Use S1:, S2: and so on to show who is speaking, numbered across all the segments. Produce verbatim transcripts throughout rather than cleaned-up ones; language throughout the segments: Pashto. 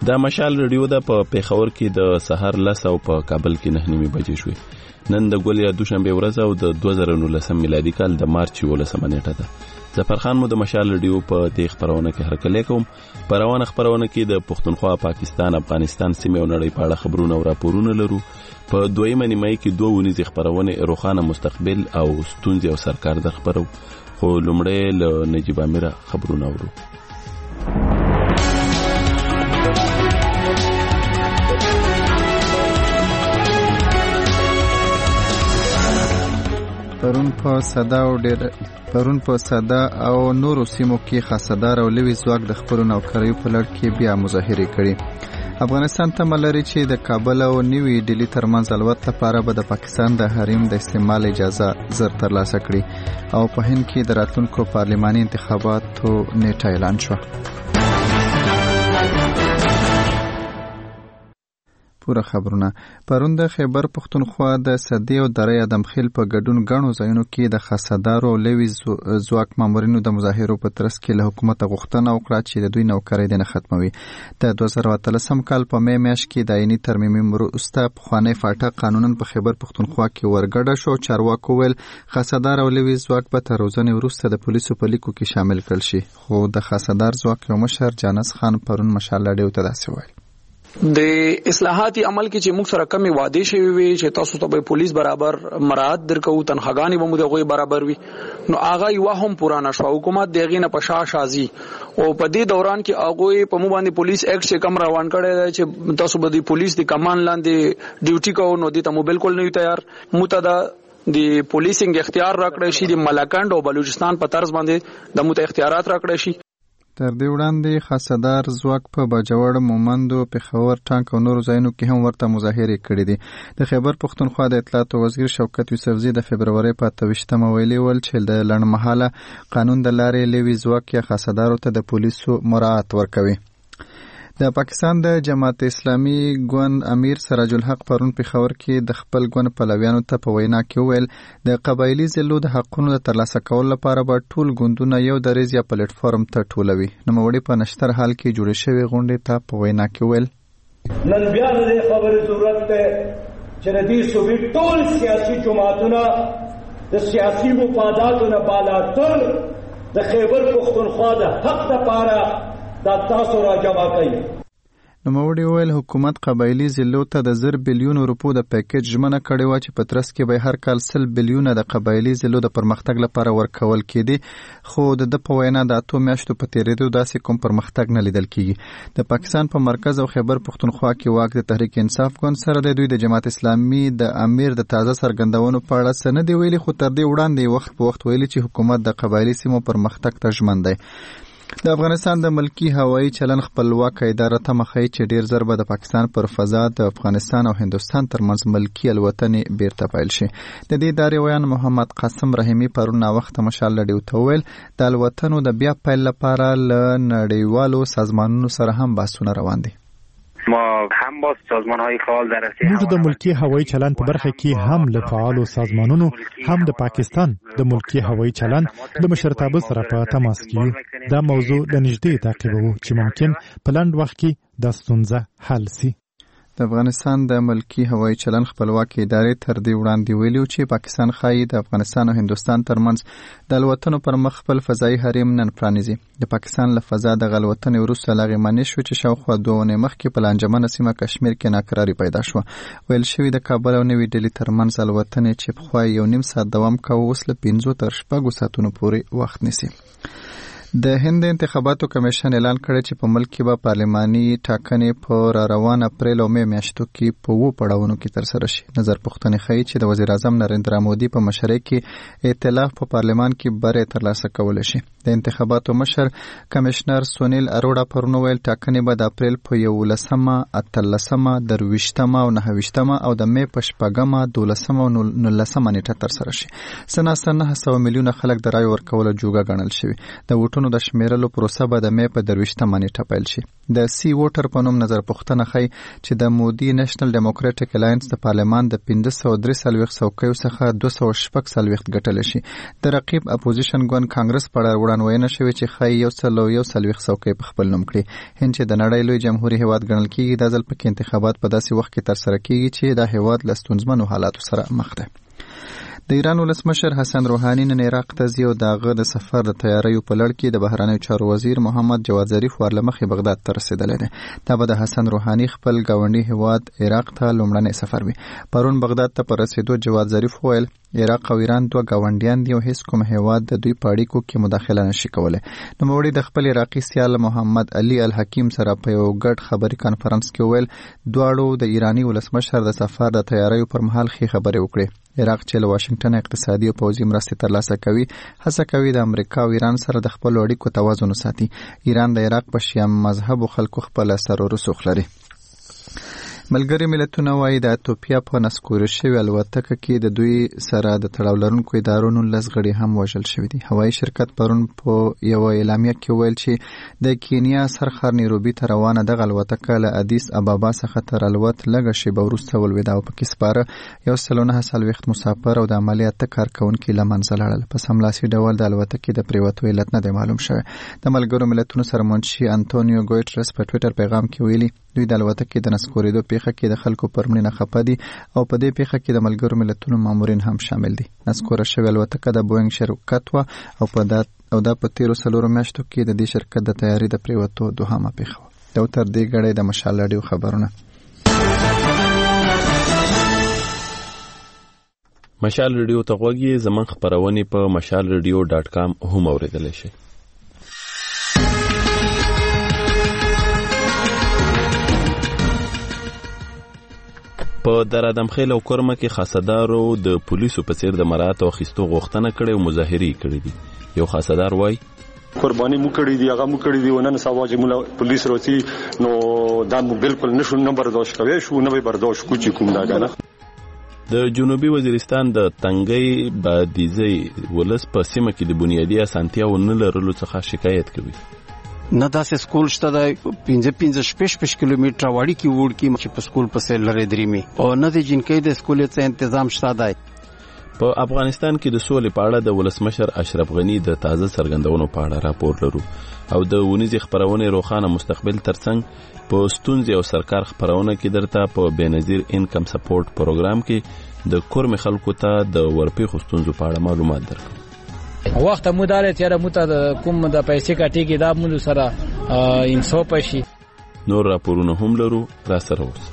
S1: دا مشال رادیو د په پیښور کې د سحر لس او په کابل کې نه نیمه بجې شوې. نن د ګول یا دوشنبه ورځ او د دوه زره نولسم میلادي کال د مارچ یولسمه نیټه ده. ظفر خان مو د مشال رادیو په دې خبرونه کې هرکلی کوم. په روانه خبرونه کې د پښتونخوا، پاکستان، افغانستان سیمې او نړۍ په اړه خبرونه او راپورونه لرو. په دویمه نیمه کې دوه ونیزې خبرونه روښانه مستقبل او ستونزې او سرکار در خبرو. خو لومړی له نجیب امیر خبرونه ورو.
S2: پرون په صدا او ډیر پرون په صدا او نورو سیمو کې خاصدار او لوی ځواک د خپل نوکریو په لړ کې بیا مظاهره کړي. افغانستان ته ملري چې د کابل او نیوی ډیلی ترمنځ الوت لپاره به د پاکستان د حریم د استعمال اجازه زر ترلاسه کړي او په هند کې د راتلونکو پارلماني انتخاباتو نیټه اعلان شو. پوره خبرونه. پرون د خیبر پښتونخوا د سدې او درې ادمخیل په ګډون غنو ځایونو کې د خاصدارو او لوی ځواک مامورینو د مظاهرو په ترڅ کې له حکومت غوښتنه وکړه چې د دوی نوکرۍ د نه ختموي. د دوه زره اتلسم کال په می میاشت کې د عیني ترمیمي وروسته پخوانی فاټا قانونا په خیبر پښتونخوا کې ورګډه شو. چارواکو ویل خاصدار او لوی ځواک به تر روزنې وروسته د پولیسو په لیکو کې شامل کړل شي. خو د خاصدار ځواک یو مشر جانس خان پرون مشال ډیو ته داسې ویل:
S3: د اصلاحاتي عمل کې چې موږ سره کمی وعده شوی وي چې تاسو ته به پولیس برابر مراعات درکو، تنخواګانی به موږ دغه برابر وي، نو هغه یو هم پورانه شو. حکومت دغه نه پشا شازي او په دې دوران کې هغه په مو باندې پولیس ایکټ چې کم روان کړی چې تاسو به د پولیس د کمان لاندې ډیوټي کوو، نو دې ته مو بالکل نه تیار. متدا د پولیسینګ اختیار راکړی شي، د ملاکنډ او بلوچستان په طرز باندې د مت اختیارات راکړی شي.
S2: تر دې وړاندې خاصدار ځواک په باجوړ، مومندو، پېښور، ټانک او نورو ځایونو کې هم ورته مظاهرې کړې دي. د خیبر پښتونخوا د اطلاعاتو وزیر شوکت یوسفزي د فبرورۍ په اته ویشتمه ویلي ول چې د لنډمهاله قانون د لارې لوی ځواک یا خاصدارو ته د پولیسو مراعات ورکوي. د پاکستان د جماعت اسلامي ګوند امیر سراج الحق پرون پېښور کې د خپل ګوند پلویانو ته په وینا کې ویل د قبایلي ضلعو د حقونو د ترلاسه کولو لپاره به ټول ګوندونه یو دریځ یا پلیټ فارم ته ټولوي. نوموړي په نشتر حال کې جوړې شوې غونډې ته په وینا کې ویل:
S4: نن بیا د خبرې ضرورت ده چې د دې صوبې ټول سیاسي جماعتونه د سیاسي مفاداتو نه بالاتر د خیبر پښتونخوا د حق لپاره دا تاسو را جمع کوي.
S2: نوموړي وویل حکومت قبایلي ضلعو ته د زر بلیون روپو د پیکیج ژمنه کړې وه چې په ترڅ کې به هر کال سل بلیونه د قبایلي ضلعو د پرمختګ لپاره ورکول کېدي، خو د ده په وینا د اتو میاشتو په تېرېدو داسې کوم پرمختګ نه لیدل کېږي. د پاکستان په مرکز او خیبر پښتونخوا کې واک د تحریک انصاف ګوند سره د دوی د جماعت اسلامي د امیر د تازه څرګندونو په اړه څه نه دي ویلي، خو تر دې وړاندې وخت په وخت ویلي چې حکومت د قبایلي سیمو پرمختګ ته ژمن دی. د افغانستان د ملکی هوایی چلن خپلواک اداره ته مخې چې ډیر زر به د پاکستان پر فضا د افغانستان او هندوستان ترمنځ ملکی الوتنې بیرته پیل شي. د دې ادارې ویان محمد قاسم رحیمی پرون وخت مشال لډیو ته ویل د الوتنو د بیا پیل لپاره له نړیوالو سازمانونو سره هم بحثونه روان دي.
S5: ما هم با سازمان‌های فعال در رسته
S6: موږ د ملکی هوایی چلن په برخه کې هم له فعالو سازمانونو هم د پاکستان د ملکی هوایی چلن د مشرتابه سره په تماس کې یو. دا موضوع د نږدې تعقیبوو چې ممکن په لنډ وخت کې د ستونزه حل شي.
S2: د افغانستان د ملکی هوایی چلن خپلواک ادارې تر دې وړاندې ویلي چې پاکستان ښایي د افغانستان او هندوستان ترمنځ د الوتنو پر مخ خپل فضایي حریم نن پرانیزي. د پاکستان له فضا د الوتنې وروسته له هغې منع شو چې شاوخوا دوه اونۍ مخکې په لانجمنه سیمه کشمیر کې ناکراري پیدا شوه. ویل شوي د کابل او نوي ډیلي ترمنځ الوتنې چې پخوا یو نیم ساعت دوام کاوه اوس له پنځو تر شپږو ساعتونو پورې وخت نیسي. د هند انتخاباتو کمیشن اعلان کړی چې په ملک کې به پارلماني ټاکنې په را روان اپریل او مې میاشتو کې په اوو پړاوونو کې ترسره شي. نظر پوښتنې ښیي چې د وزیر اعظم نریندرا مودي په مشرۍ کې ائتلاف په پارلمان کې بری ترلاسه کولی شي. د انتخاباتو مشر کمشنر سونیل اروړا پرون ویل ټاکنې به د اپریل په یولسمه، اتلسمه، درویشتمه او نهه او د مې په شپږمه، دولسمه او نولسمه نیټه ترسره شي. څه ناڅه نهه سوه میلیونه خلک د رایې ورکولو جوګه ګڼل شوي. د ووټونو د شمیرلو پروسه به د مې په درویشتمه نیټه پیل شي. د سی ووټر په نوم نظر پوښتنه ښیي چې د مودي نیشنل ډیموکراټیک الاینس د پارلمان د پنځه سوه درې څلوېښت څوکیو څخه دوه سوه شپږ څلوېښت ګټلی شي. د رقیب اپوزیشن ګوند کانګرس په اړه وړاندوینه شوې چې ښایي یو سل او یو څلوېښت څوکۍ په خپل نوم کړي. هند چې د نړۍ لوی جمهوري هیواد ګڼل کیږي دا ځل پکې انتخابات په داسې وخت کې ترسره کیږي چې دا هیواد له ستونزمنو حالاتو سره مخ دی. د ایران ولسمشر حسن روحاني نن عراق ته ځي او د هغه د سفر د تیاریو په لړ کې د بهرنیو چارو وزیر محمد جواد ظریف ورله مخې بغداد ته رسېدلی دی. دا به د حسن روحاني خپل ګاونډي هیواد عراق ته لومړنی سفر وي. پرون بغداد ته په رسېدو جواد ظریف وویل عراق او ایران دوه ګاونډیان دي او هیڅ کوم هیواد د دوی په اړیکو کې مداخله نشي کولی. نوموړي د خپل عراقي سیال محمد علي الحکیم سره په یو ګډ خبري کانفرنس کې وویل دواړو د ایراني ولسمشر د سفر د تیاریو پر مهال ښې خبرې وکړې. عراق چې له واشنگټن اقتصادي او پوځي مرستې ترلاسه کوي هڅه کوي د امریکا او ایران سره د خپلو اړیکو توازن وساتي. ایران د عراق په شیعه مذهبو خلکو خپل سر و رسوخ لري. ملګري ملتونه وايي د ایتوپیا په نسکور شوی الوتکه کې د دوی سره د تړاو لرونکو ادارو نولس غړي هم وژل شوي دي. هوایي شرکت پرون په یو اعلامیه کې ویل چې د کینیا سرخر نیروبي ته روانه دغه الوتکه له ادیس ابابا څخه تر الوت لږه شیبه وروسته ولوېده او پکې سپاره یو سل او نهه څلوېښت مسافر او د عملیات کارکونکي له منځه لاړل. په سملاسي ډول د الوتکې د پریوتو علت نه دی معلوم شوی. د ملګرو ملتونو سرمنشي انټونیو ګویټرس په ټویټر پیغام کې ویلي دوی د الوتکې د نسکورېدو پیښه کې د خلکو پر مړینه خفه دي او په دې پیښه کې د ملګرو ملتونو مامورین هم شامل دي. نسکوره شوې الوتکه د بوینګ شرکت وه او په دا او دا په تیرو څلورو میاشتو کې د دې شرکت د تیاري د پریوتو دوهمه پیښه وه. دا تر دې ګړی د مشال راډیو خبرونه.
S1: مشال راډیو ته غوږی زمون خبرونه په مشال راډیو ډاټ کام هم اوریدلی شئ. په در ادم خیل او کرمه کې خاصدارو د پولیسو په څیر د مراعات او خستو غوښتنه کړې او مظاهرې کړې دي. یو خاصدار وای
S7: قرباني مو کړې دي هغه مو کړې دي ونن سبا چې موږ پولیس راځي نو دا مو بالکل نشو نه برداشت کوي شو نه برداشت کوچی کوم دا کنه.
S1: د جنوبي وزیرستان د تنګي بادیزي ولس په سیمه کې د بنیادی اسانتیاو نه لرلو څخه شکایت کوي.
S8: نه داسې سکول شته د پنځه پنځه شپږ شپږ کیلومتره واړی کې وړ کې چې په سکول په سر لري درېمي او نه د جنکې د سکول څخه تنظیم شته دی.
S1: په افغانستان کې د سولې په اړه د ولسمشر اشرف غنی د تازه څرګندونو په اړه راپور لرو او د ونیزي خبرونه روخانه مستقبل ترڅنګ په ستونزې او سرکار خبرونه کې درته په بنظیر انکم سپورټ پروګرام کې د کورم خلکو ته د ورپی خستونزو په اړه معلومات درکو.
S9: وخت مو دار تیار مو ته کوم د پیسې کټي کې دا مول سره انصاف شي.
S1: نور راپورونه هم لرو را سره اوس.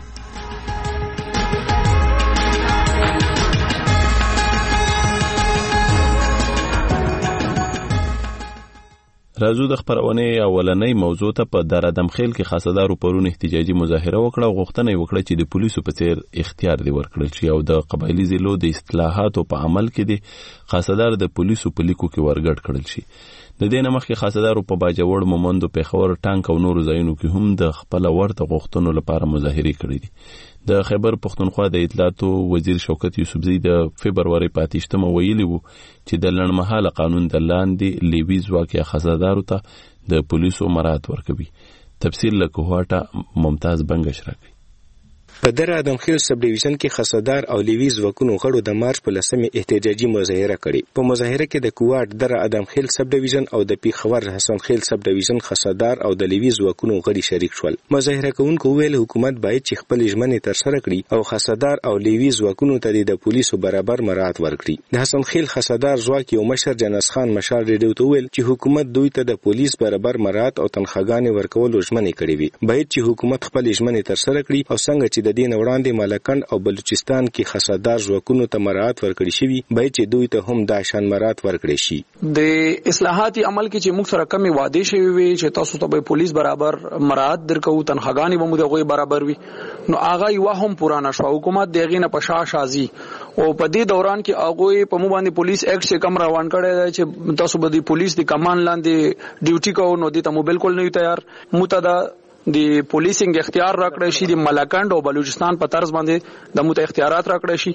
S1: راځو د خبرونه اولنۍ موضوع ته په در ادم خیل کې خاصدارو پرون احتجاجي مظاهره وکړه او غوښتنه وکړه چې د پولیسو په څیر اختیار دی ورکړل شي او د قبایلی ضلعو د اصلاحاتو په عمل کې د خاصدار د پولیسو په لیکو کې ورګډ کړل شي. د دې نه مخکې خاصدارو په باجوړ مومندو پیښور ټانک او نورو ځایونو کې هم د خپل ورته غوښتنو لپاره مظاهره کړې دي. د خیبر پښتونخوا د اطلاعاتو وزیر شوکت یوسفزئی د فبرवरी په اتهشتمه ویلي وو چې د لړمحاله قانون د لاندې لیوي ځواکي خزادارو ته د پولیسو مراعات ورکوي. تفصیل له کوهاټه ممتاز بنگش راکړي.
S10: په در ادم خیل سب ډیویژن کې خصدار او لیوی ځواکونو غړو د مارچ په لسمه احتجاجي مظاهره کړې. په مظاهره کې د کوواټ در ادم خیل سب ډیویژن او د پیښور حسن خیل سب ډیویژن خصدار او د لیوی ځواکونو غړي شریک شول. مظاهره کوونکو ویل حکومت باید چې خپل ژمنې تر سره کړي او خصدار او لیوی ځواکونو ته د پولیسو برابر مراعات ورکړي. د حسن خیل خصدار ځواک یو مشر جناس خان مشال ریډیو ته ویل چې حکومت دوی ته د پولیس برابر مراعات او تنخواګانې ورکولو ژمنې کړې وي. باید چې حکومت خپل ژمنې تر سره کړي او څنګه چې د دین وړاندې ملکند او بلوچستان کې خصدار ځواکونو ته مراعات ورکړي شي باید چې دوی ته هم دا شان مراعات ورکړي شي.
S3: د اصلاحاتي عمل کې چې موږ سره کمی وعده شوی وي چې تاسو ته به پولیس برابر مراعات درکو تنخواګانی به موږ دغه برابر وي نو هغه یو هم پرانا شو. حکومت دغه نه پشا شازي او په دې دوران کې هغه په مو باندې پولیس ایکټ څخه کم روان کړی چې تاسو به د پولیس د کمان لاندې ډیوټي کوو نو دې ته مو بالکل نه تیار متدا د پولیسینګ اختیار راکړی شي د ملکند او بلوچستان په طرز باندې د مت اختیارات راکړی شي.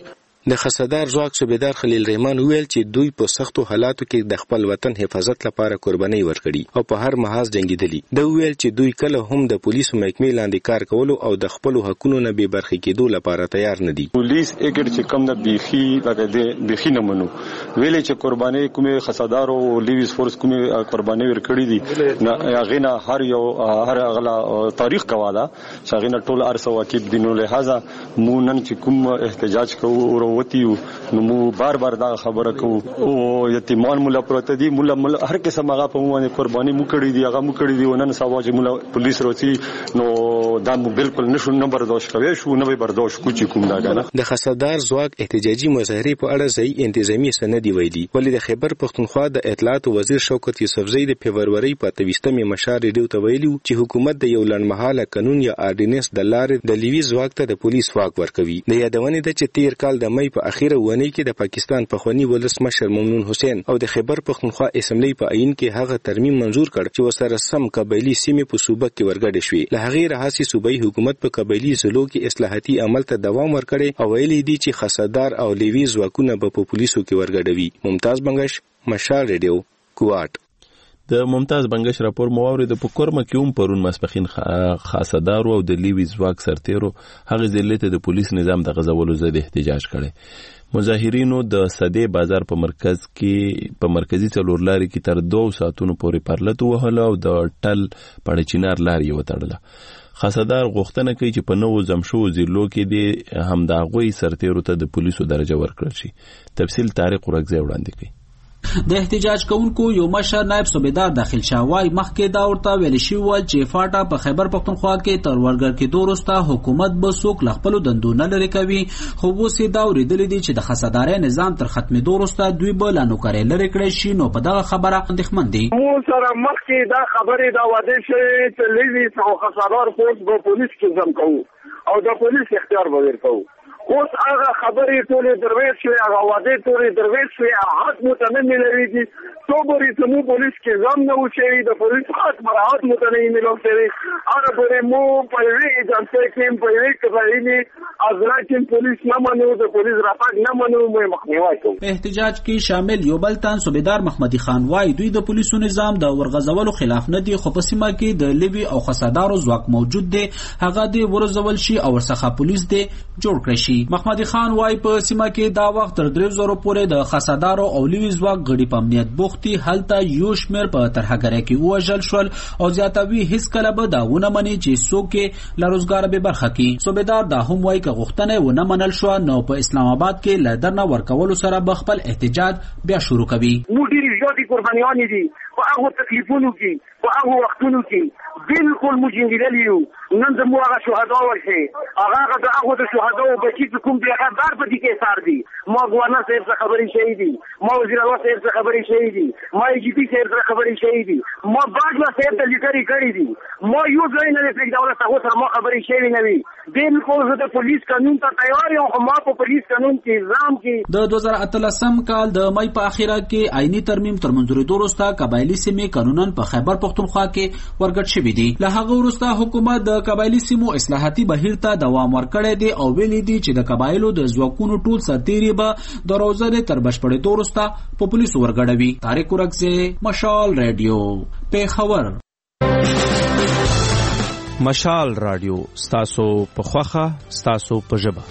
S10: د خصدار ځواک صوبیدار خلیل رحمان ویل چې دوی په سختو حالاتو کې د خپل وطن حفاظت لپاره قرباني ورکړي او په هر محاذ جنگیدلی. دا ویل چې دوی کله هم د پولیسو محکمې لاندې کار کولو او د خپل حقوقو نه بې برخې کېدو لپاره تیار نه دي.
S7: پولیس اګر چې کم د بیخي لکه د بیخي نه منو ویلې چې قرباني کومه خصدار او لیویز فورس کومه قرباني ورکړي دي نه غینا هر یو هر غلا تاریخ گواده چې غینا ټول ارسه واکید دینو لہذا مو نن چې کوم احتجاج کوو او وروتیو نو مو بار بار دا خبره کوو او یتیمان مولا پروت دي مولا هر قسم هغه په مو قرباني مو کړی دي هغه مو کړی دي ونن سبا چې مولا پولیس روتي نو دا مو بالکل نشو نه برداشت کوي شو نه برداشت کوي کوم دا غنه.
S10: د خصدار ځواک احتجاجي مظاهره په اړه ځای انتظامی سند ویلي ولې د خیبر پختونخوا د اطلاعات وزیر شوکت یوسفزئی د فبرवरी په تویشتمه مشار ریډیو ته ویلي چې حکومت د یو لړمحاله قانون یا آرډیننس د لارې د لیوی ځواک ته د پولیس واک ورکوي. د یادونې د چې تیر کال د مې په اخیره ونی کې د پاکستان پخوانی ولسمشر ممنون حسین او د خیبر پختونخوا اسمبلی په عین کې هغه ترمیم منزور کړ چې وسره سم قبایلی سیمې په صوبه کې ورګډ شوې. له هغې راهسي صوبایي حکومت په قبایلی ضلعو کې اصلاحاتي عمل ته دوام ورکړي او ویلي دي چې خصدار او لیوی ځواکونه به په پولیسو کې ورګډوي. ممتاز بنگش، مشال ریډیو، کوټ.
S1: د ممتاز بنگش راپور مواورید په کورمه کې هم پرون ماسپخین خاصدارو او د لیوی ځواک سرتیرو هغه ځلې ته د پولیس نظام د غزولو ضد احتجاج کړي. مظاهرینو د صدې بازار په مرکز کې په مرکزی څلورلاري کې تر دوه ساعتونو پورې پرلط وهله او د ټل پړچینار لاري وتړله. خاصدار غوښتنه کوي چې په نوو زمشو ضلعو کې د همداغوی سرتیرو ته د پولیسو درجه ورکړل شي. تفصیل طارق ورکزی وړاندې کوي.
S11: د احتجاج کوونکو یو مشر نائب صوبیدار داخل شاوای مخکې دا ورته ویل شي ول چې فاټا په خیبر پختونخوا کې تر ورګر کې دورسته حکومت به څوک لخپل دندونه لري کوي خو وسې دا ورېدل دي چې د خصداري نظام تر ختمې دورسته دوی به لانو کړي لري کړي شي. نو په دغه خبره اندېښمن دي.
S12: مو سره مخکې دا خبره دا واده شي چې لیوی او خصدار فورس به پولیس کې ځم کوو او د پولیس اختیار به ورکوو. اوس هغه خبرې ټولې درویش شوې هغه وعدې ټولې درویش شوې حق مو ته نه میلوېږي څو پورې چې مو پولیس کې ځم نه و شوي د پولیس حق مراعات مو ته نه وي میلو شوي هغه پورې مو په یوې اجنسۍ کې په یوې قبایلي اضلاع کې پولیس نه منو د پولیس راتګ نه منو مو یې مخنیوی کوو.
S11: احتجاج کې شامل یو بل تن صوبیدار محمدي خان وایي دوی د پولیسو نظام د ورغځولو خلاف نه دي خو په سیمه کې د لیوی او خصدارو ځواک موجود دی هغه دې ورځول شي او ورڅخه پولیس دې جوړ کړی شي. محمدي خان وای په سیمه کې دا وخت تر درې زره پورې د خصدارو او لیوی ځواک غړي په امنیت بوختي هلته یو شمېر په ترهګرۍ کې وژل شول او زیاتوي هیڅ کله به داونه مني چې څوک له روزګار به برخه کړي. صوبیدار دا هم وای چې غوښتنه ونه منل شو نو په اسلام آباد کې لدرنه ورکولو سره به خپل احتجاج بیا شروع کوي.
S12: مو ډېرې زیاتې قربانیانې دي په هغو تکلیفونو کې په هغو وختونو کې بالکل مو جنګېدلي یو. نن زموږ هغه شهدا ورشي هغه هغه د هغو د شهداو بچي چې کوم دي هغه دار په دې کې ایثار دي. ما ګورنر صاحب څخه خبرې شوي دي ما وزیر اعلی صاحب څخه خبرې شوي دي ما ای جي پي صاحب څخه خبرې شوي دي ما باجوا صاحب ته لیکري کړي دي ما یو ځای نه پرېږدوله هغو سره ما خبرې شوي نه وي. بالکل زه د پولیس قانون ته تیار یم خو ما په پولیس قانون کې نظام کې
S11: د دوه زره اتلسم کال د مای په اخیره کې آئینی ترمیم تر منځورېدو وروسته قبایلي سیمې قانونا په خیبر پختونخوا کې ورګډ شوي دي. له هغه وروسته حکومت د قبایلي سیمو اصلاحاتي بهیر ته دوام ورکړی دی او ویلي دي چې د قبایلو د ځواکونو ټول سرتیري به د روزنې تر بشپړېدو وروسته په پولیسو ورګډوي. طارق ورکزی، مشال ریډیو، پیښور.
S13: مشال رادیو ستاسو په خوخه ستاسو په ژبه.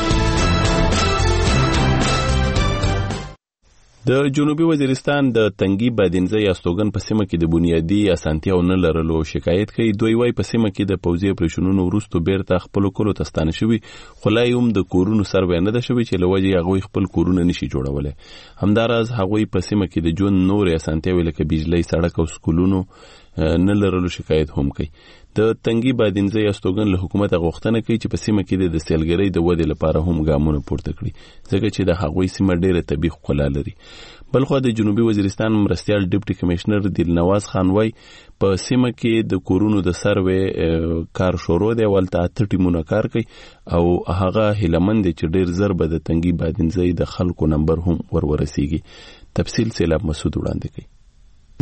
S1: د جنوبي وزیرستان د تنګي بادینځي استوګن په سیمه کې د بنیادی اسانتیاو نه لرلو شکایت کوي. دوی وايي په سیمه کې د پوځي اپریشنونو وروسته بیرته خپل کولو ته ستانه شوي خو لا هم د کورونو سروې نه ده شوي چې لوجه هغوی خپل کورونه نشي جوړولی. همداراز هغوی په سیمه کې د ژوند نور اسانتیاوې لکه بجلی، سړک او سکولونو نه لرلو شکایت هم کوي. د تنګي بادینځي استوګن له حکومت غوښتنه کوي چې په سیمه کې د سیلګرۍ د ودې لپاره هم ګامونه پورته کړي ځکه چې د هغوی سیمه ډېره طبیعي ښکلا لري. بلخو د جنوبي وزیرستان مرستیال ډیپټي کمشنر دلنواز خان وای په سیمه کې د کورونو د سروې کار شروع دی ولته اته ټیمونه کار کوي او هغه هیلمند چې ډېر زر به د تنګي بادینځي د خلکو نمبر هم ورورسیږي. تفصیل سیلاب مسعود وړاندې کوي.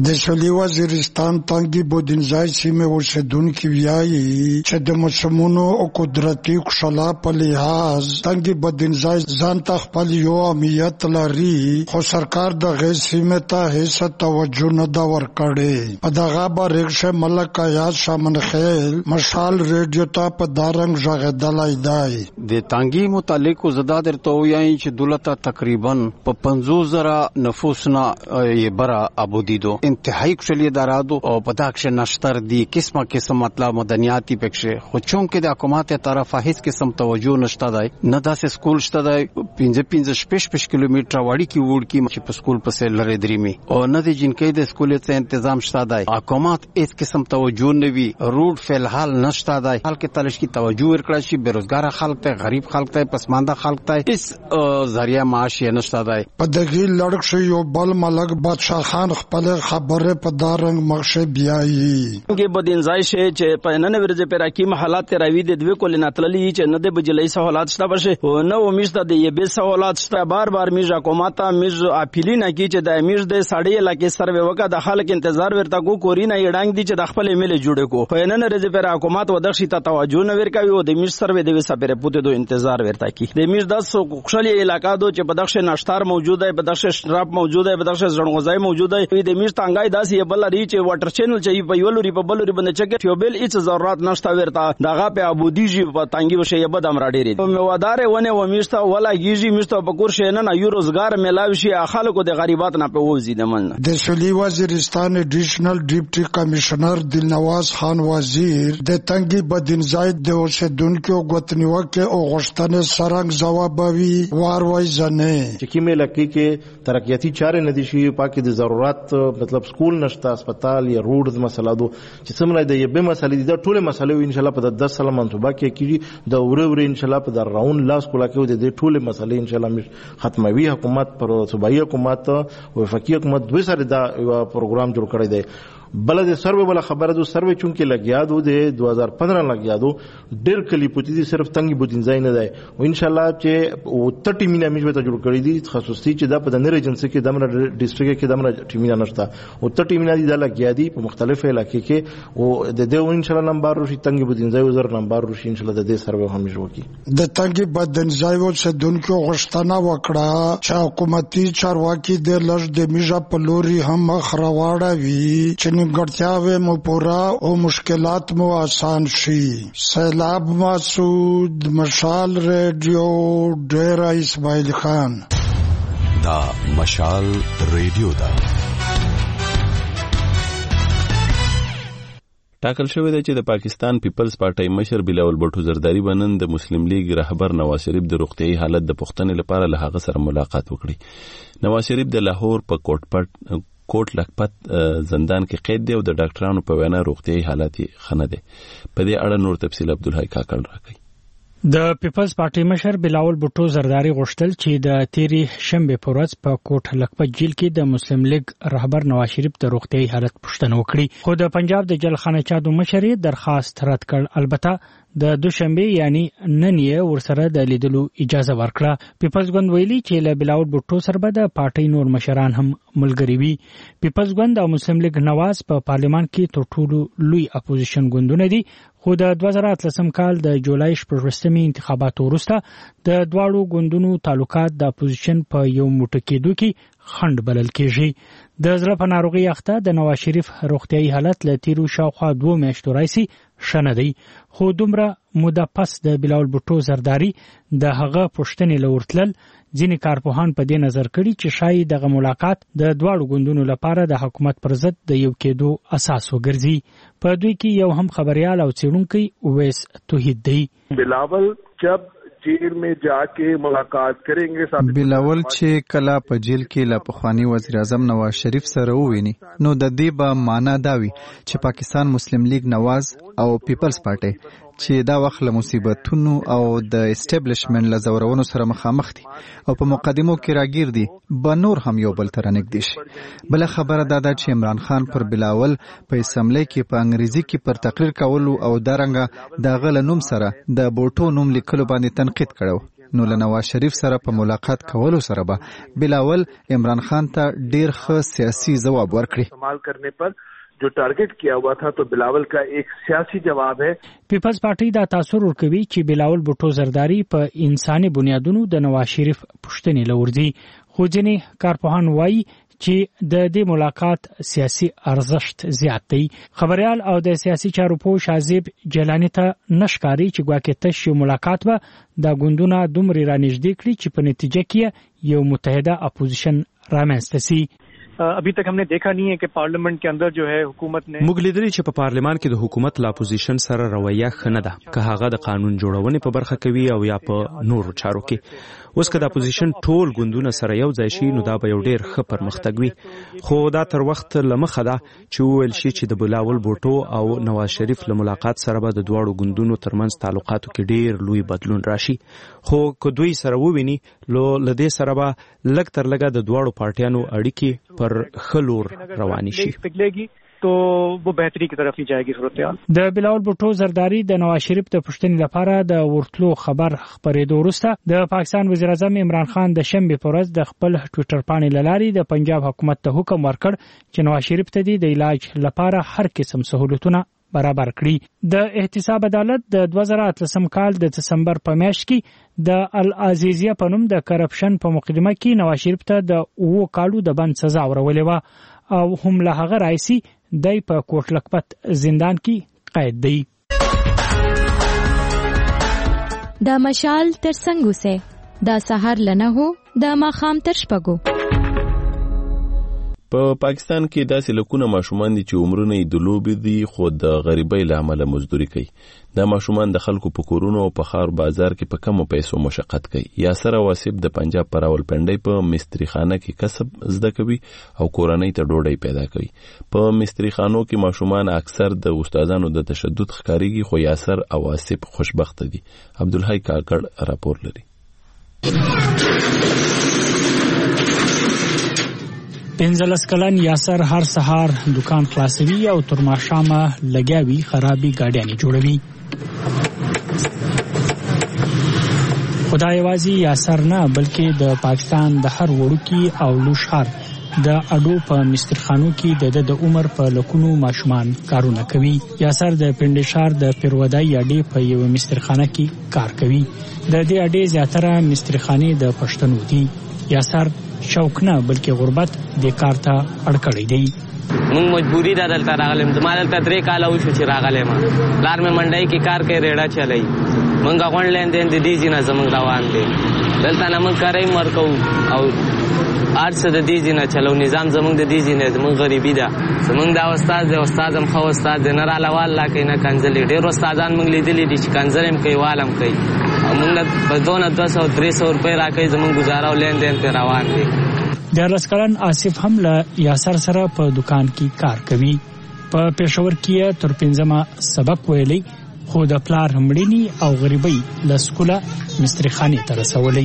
S14: د سویلي وزیرستان تنګي بودینځای سیمه اوسیدونکو وایي چې د موسمونو او قدرتي ښکلا په لحاظ تنګي بودینځای ځان ته خپل یو اهمیت لري، خو سرکار دغه سیمه ته هیڅ توجه نه دا ورکړي. په دغه بارکشه ملک آیات شامن خیل مشال ریډیو ته په دارنګ ژغېدلی دی.
S8: د تنګي متعلق زدا درته وایي چې دولت تقریبا په پنځوس زره نفوس نه یې برا ابودی دو انتهایی کشلی دارادو او پتاکش نشتر دی قسمه قسم مطلب مدنیاتی پکشه خو چونکه د حکومت طرفه هیڅ قسم توجه نشته دی، نه داسې سکول شته دی پنځه پنځه شپږ شپږ کیلومتره واړی کی وړ کی چې په سکول پسې لری دریمي او نه د جنکې د سکول څخه تنظیم شته دی. حکومت هیڅ قسم توجه نه وی، روډ فل حال نشته دی، حال کې تلش کی توجه ورکړه شي بیروزګار خلک ته، غریب خلک ته، پسمانده خلک ته هیڅ ذریعہ معاش یې نشته دی.
S14: په دغه لړک شو یو بل ملک بادشاہ خان خپل خبره په دارنګ مخشه بیایي.
S15: کې بدینځای شي چې په نن ورځ پر حکیم حالات راوي د دوی کول ناتللی چې نه د بجلی سہولات شته بشه او نه ومشته د یبه سہولات شته. بار بار میج حکومت میج اپیلین کی چې د میج د ساړی علاقې سروې وکړه، د خلک انتظار ورته کو کورینا یډنګ دي چې د خپل ایمیل جوړه کو. په نن ورځ پر حکومت ودښی ته توجه نه ورکوي او د میج سروې د وسه پر پوتې دو انتظار ورته کی. د میج د سو خوشالي علاقې دو چې بدخش نشتار موجود ہے، بدخش شراب موجود ہے، بدخش زړغوزای موجود ہے. د میج تانګای داسې بل لري چې واټر چینل چې په یولوري په بلوري باندې چګ ټیوبل هیڅ ضرورت نشته ورته دغه په ابودیږي په تانګي وشه یبه د امر ډېری په ودارې ونه و میشته ولا گیږي میشته په کور شي نه یو روزګار ملاوي شي خلکو د غریبات نه په وځي د من.
S14: د سویلي وزیرستان ایډیشنل ډیپټي کمشنر دلنواز خان وزیر د تنګي بدینځای د اوسیدونکو غوښتنې او غوښتنې سرنګ ځوابوي وار وای ځنه
S16: چې کیمه لکه کې ترقیاتی چارې ندي شي پاکي د ضرورت مطلب سکول نشته، هسپتال یا روډ مسله دو چې څومره د یبه مسلې د ټوله مسلې ان شاء الله په دس سال منصوبه کې کیږي د وره وره ان شاء الله په در راون لاس کولا کې د ټوله مسلې ان شاء الله ختموي. حکومت پر صوبایي حکومت او وفاقي حکومت دوی سره دا پروګرام جوړ کړی دی. بل د سروې بل خبره دو سروې چونکه لګیا دو د دو هزار پندرہ لګیا دو ډېر کلی پوتی دي صرف تنګي بودینځای نه دی او ان شاء الله چې او تټی مینا میجو ته جوړ کړی دي خصوصي چې دا په د نړۍ ایجنسی کې دمر ډیسټریکټ کې دمر ټیمینا نشته او تټی مینا دي دا لګیا دي په مختلفو علاقې کې او د دې ان شاء الله نمبر روشي تنګي بودینځای وزر نمبر روشي ان شاء الله د دې سروې هم جوړ کی.
S14: د تنګي بودینځای و چې دونکو غشتنه وکړه چې حکومتي چارواکي د لږ د میجا په لوري هم خرواړه وی چې نیمګړتیاوې مو پورا او مشکلات مو آسان شي. سیلاب مسعود، مشال ریډیو، ډیرا اسماعیل خان.
S17: دا مشال ریډیو دا
S1: ټاکل شوی دی چې د پاکستان پیپلز پارټي مشر بلاول بټو زرداری بنن د مسلم لیگ رهبر نواز شریف د روغتيایي حالت د پوښتنې لپاره له هغه سره ملاقات وکړي. نواز شریف د لاهور په کوټ پټ کوټ لکپت زندان کې قید دی او د ډاکټرانو په وینا روغتيایي حالت یې ښه نه دی. په دې اړه نور تفصیل عبدالحی کاکړ راکړي.
S18: د پیپلز پارټي مشر بلاول بټو زرداری غوښتل چې د تیری شنبه په ورځ په کوټ لکپت جیل کې د مسلم لیگ رهبر نواز شریف د روغتيایي حالت پوښتنه وکړي، خو د پنجاب د جلخانه چادو مشر درخواست رد کړ. البته د دوشنبه یعنی نن یې ورسره د لیدلو اجازه ورکړه. پیپلز ګوند ویلي چې له بلاول بټو سره به د پارټي نور مشران هم ملګری وي. پیپلز ګوند او مسلم لیگ نواز په پارلیمان کې تر ټولو لوی اپوزیشن ګوندونه دي، خو د دوه زره اتلسم کال د جولای شپږمې انتخاباتو وروسته د دواړو ګوندونو تعلقات د اپوزیشن په یو موټی کېدو کې خنډ بلل کېږي. د زړه په ناروغۍ اخته د نواز شریف روغتيایي حالت له تیرو شاوخوا دوه میاشتو راځي ښه نه دی، خو دومره موده پس د بلاول بټو زرداری د هغه پوښتنې لورتلل ځینې کارپوهان په دې نظر کړي چې شاید دغه ملاقات د دواړو ګوندونو لپاره د حکومت پر ضد د یو کېدو اساس وګرځي. په دوی کې یو هم خبريال او څېړونکی اویس توحید دی.
S19: بلاول جب जेल में जाके मुलाकात करेंगे.
S2: بلاول چې کله په جیل کې له پخوانی وزیر اعظم نواز شریف سره وویني نو د دې به معنا دا وي چې پاکستان مسلم لیگ نواز او پیپلز پارټي چې دا وخت له مصیبتونو او د اسټابلیشمنت له زورونو سره مخامخ دي او په مقدمو کې راګیر دي به نور هم یو بل تر نږدې شي. بل خبره دا ده چې عمران خان پر بلاول په اسمبلی کې په انګریزي کې پر تقریر کولو او دارنګه د غل نوم سره د بوټو نوم لیکلو باندې تنقید کړو. نو له نواز شریف سره په ملاقات کولو سره به بلاول عمران خان ته ډیر ښه سیاسي ځواب ورکړي.
S19: استعمال کرنے پر جو ټارګټ کیا ہوا تھا تو بلاول کا ایک سیاسی جواب ہے.
S18: پیپلز پارټي دا تاثر ورکوي چې بلاول بوټو زرداری په انساني بنیادونو د نواز شریف پښتنې لورځي، خو ځینې کارپوهان وایي چې د دې ملاقات سیاسي ارزښت زیات دی. خبريال او د سیاسي چارو پوه شازیب جلانی ته نشکاري چې ګواکې تش یو ملاقات به د ګوندونو دومره رانږدې کړي چې په نتیجه کې یو متحده اپوزیشن رامنځته شي.
S20: ابھی تک ہم نے دیکھا نہیں ہے کہ پارلیمنٹ کے اندر جو ہے حکومت نے
S13: موږ لیدلی چې په پارلیمان کې د حکومت لا اپوزیشن سره رویه خنه ده، که هغه د قانون جوړونې په برخه کوي او یا په نورو چارو کې. اوس که د اپوزیشن ټول ګوندونه سره یو ځای شي نو دا به یو ډیر ښه پرمختګ وي، خو دا تر وخت لمخه ده چې وویل شي چې د بلاول بوټو او نواز شریف له ملاقات سره به د دواړو ګوندونو ترمنځ تعلقاتو کې ډیر لوی بدلون راشي. خو که دوی سره وویني نو له دې سره به لږ تر لږه د دواړو پارټیانو اړیکې پر خلور رواني شي.
S20: تو وہ بهتري کی طرف ہی جائے گی صورتحال.
S18: د بلاول بوټو زرداری د نواز شریف د پښتنې لپاره د ورتلو خبر خبرېدو وروسته د پاکستان وزیر اعظم عمران خان د شنبه په ورځ د خپل ټوئیټر باندې لاري د پنجاب حکومت ته حکم ورکړ چې نواز شریف ته د علاج لپاره هر قسم سہولتونه برابر کړي. د احتساب عدالت د دوه زره اتلسم کال د دسمبر په میاشت کې د العزیزیه په نوم د کرپشن په مقدمه کې نواز شریف ته د اوو کالو د بند سزا ورولې و او هم له هغه راځي دای په کوټ لکپت زندان کې قید دی.
S21: د مشال تر څنګه سه د سحر لنه هو د ماخام تر شپګو.
S1: په پاکستان کې داسې لکونه ماشومان دي چې عمرونه یې د لوبې دي خو د غریبۍ له امله مزدوري کوي. دا ماشومان د خلکو په کورونو او په ښار بازار کې په کمو پیسو مشقت کوي. یاسر واسب د پنجاب په راولپنډۍ په مستری خانه کې کسب زده کوي او کورنۍ ته ډوډۍ پیدا کوي. په مستری خانو کې ماشومان اکثر د استادانو د تشدد ښکاریږي، خو یاسر او واسب خوشبخت دي. عبدالحی کاکړ راپور لري.
S18: پنځلس کلن یاسر هر سهار دکان خلاصوي او تر ماښامه لګیاوي خرابي گاډیانې جوړوي. خدای یوازې یاسر نه بلکې د پاکستان د هر وړوکي او لوی ښار د اډو په مسترخانو کې د د عمر په لکونو ماشومان کارونه کوي. یاسر د پندشار د پیرودای اډې په یو مسترخانه کې کار کوي. د دې اډې زیاتره مسترخانې د پښتنو دي. یاسر شوق نه بلکې غربت د کار ته اړ کړی دی.
S22: مونږ مجبوری ده دلته راغلم. زما دلته درې کاله وشو چې راغلی ما. پلار مې منډۍ کې کار کوي، ریډه چلی. مونږ غونډ لین دین د دې ځینه زمونږ روان دی. دلته نه مونږ کاری ورکو او هر څه د دې ځینه چلو. نظام زمونږ د دې ځینه زمونږ غریبي ده. زمونږ دا استاد دی، استاد هم ښه استاد دی، نه راله واله کوي نه کنځلې. ډېر استادان مونږ لیدلي دي چې کنځل هم کوي والم کوي. مونږ په دونه دوه سوه درې سوه روپۍ راکوي، زمونږ ګزاره او لین دین پرې روان دی.
S18: دیارلس کلن آصف هم له یاسر سره په دکان کې کار کوي. په پېښور کې تر پنځمه سبق ویلی، خو د پلار مړینې او غریبۍ له سکوله مسترخانې ته رسولی.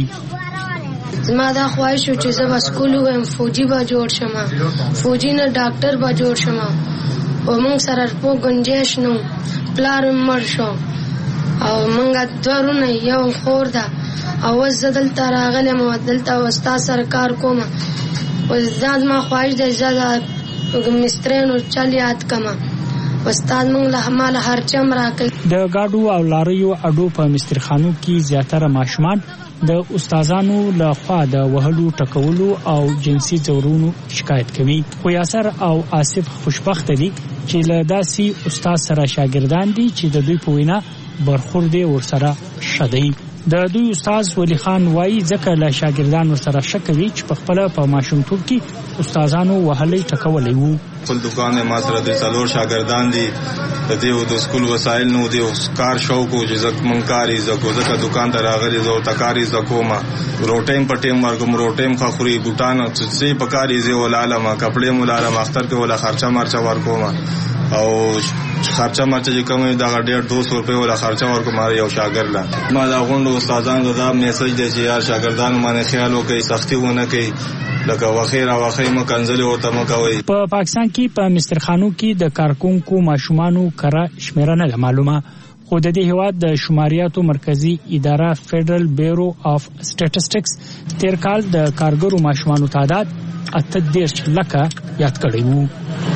S23: زما دا خواهش و چې زه به سکول ووایم، فوجي به جوړ شم، فوجي نه ډاکټر به جوړ شم. او موږ سره په گنجائش نو پلار مړ شو او موږ دوه ورونه یو خور ده او اوس زه دلته راغلم او دلته استاد سره کار کوم. اوس دا زما خواهش دی زه د مسترینو چل یاد کړم. استاد موږ له هماله هرچم راکوي.
S18: د ګاډو او لاریو اډو په مسترخانو کې زیاتره ماشومان د استادانو له خوا د وهلو ټکولو او جنسي ځورونو شکایت کوي. خو یاسر او آصف خوشبخت دي چې له داسې استاد سره شاګردان دي چې د دوی په وینا برخورد ورسره شدي. د دوی استاد ولی خان وایي ځکه له شاګردانو سره شکوي چې په خپل په ماشومتوب کې استادانو وهلي ټکولي وو.
S24: خپل دکان ما سره د څلور شاګردان دي. د دې د سکول وسایل نو دی کار شوق او جزک منکاری زکو زکه دکان ته راغلي زو تکاری زکوما روټیم پټیم ورګم روټیم خوري بوټان څه پکاري زه ولالما کپڑے مولاله ماختر کې ولا خرچه مرچا ورکوما او خرچه مرچه چې کوم دا ډېر دو سو روپے ولا خرچه ورکوم یو شاګرد لا. ما دا غونډو استادانو دا میسج دی چې یار شاګردانو باندې خیال وکړي، سختي ونه کوي، لکه وخیر او وخی مکنزل او تم کوي.
S18: په پاکستان کې په مسترخانو کې د کارکونکو ماشومانو کره شمیره نه معلومه، خو د دې هیواد د شماریاتو مرکزی اداره فدرال بیورو اف سټیټسټکس تیر کال د کارګرو ماشومانو تعداد اته دېرش لکه یاد کړی وو.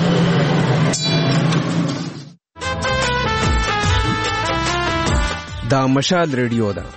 S4: دا مشال ریډیو ده.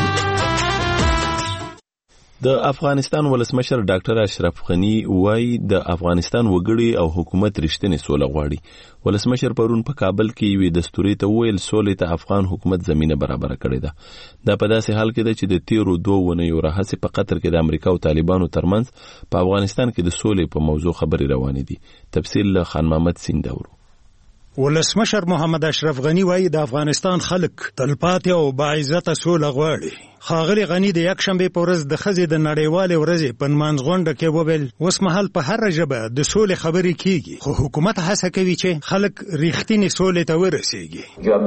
S1: د افغانستان ولسمشر ډاکټر اشرف غنی وایي د افغانستان وګړي او حکومت رښتینی سوله غواړي. ولسمشر پرون په کابل کې یوې دستوري ته ویل سولې ته افغان حکومت زمينه برابر کړې ده. دا په داسې حال کې ده چې د تیرو دوه ونیو راهڅې په قطر کې د امریکا او طالبانو ترمنځ په افغانستان کې د سولې په موضوع خبرې روانې دي. تفصیل له خان محمد سنگ دورو.
S5: ولسمشر محمد اشرف غنی وایي د افغانستان خلک تلپاتې او باعزته سوله غواړي. ښاغلي غنی د یکشنبې په ورځ د ښځې د نړیوالې ورځې په نمانځغونډه کې وویل اوس مهال په هره ژبه د سولې خبرې کیږي، خو حکومت هڅه کوي چې خلک رښتینې سولې ته ورسیږي.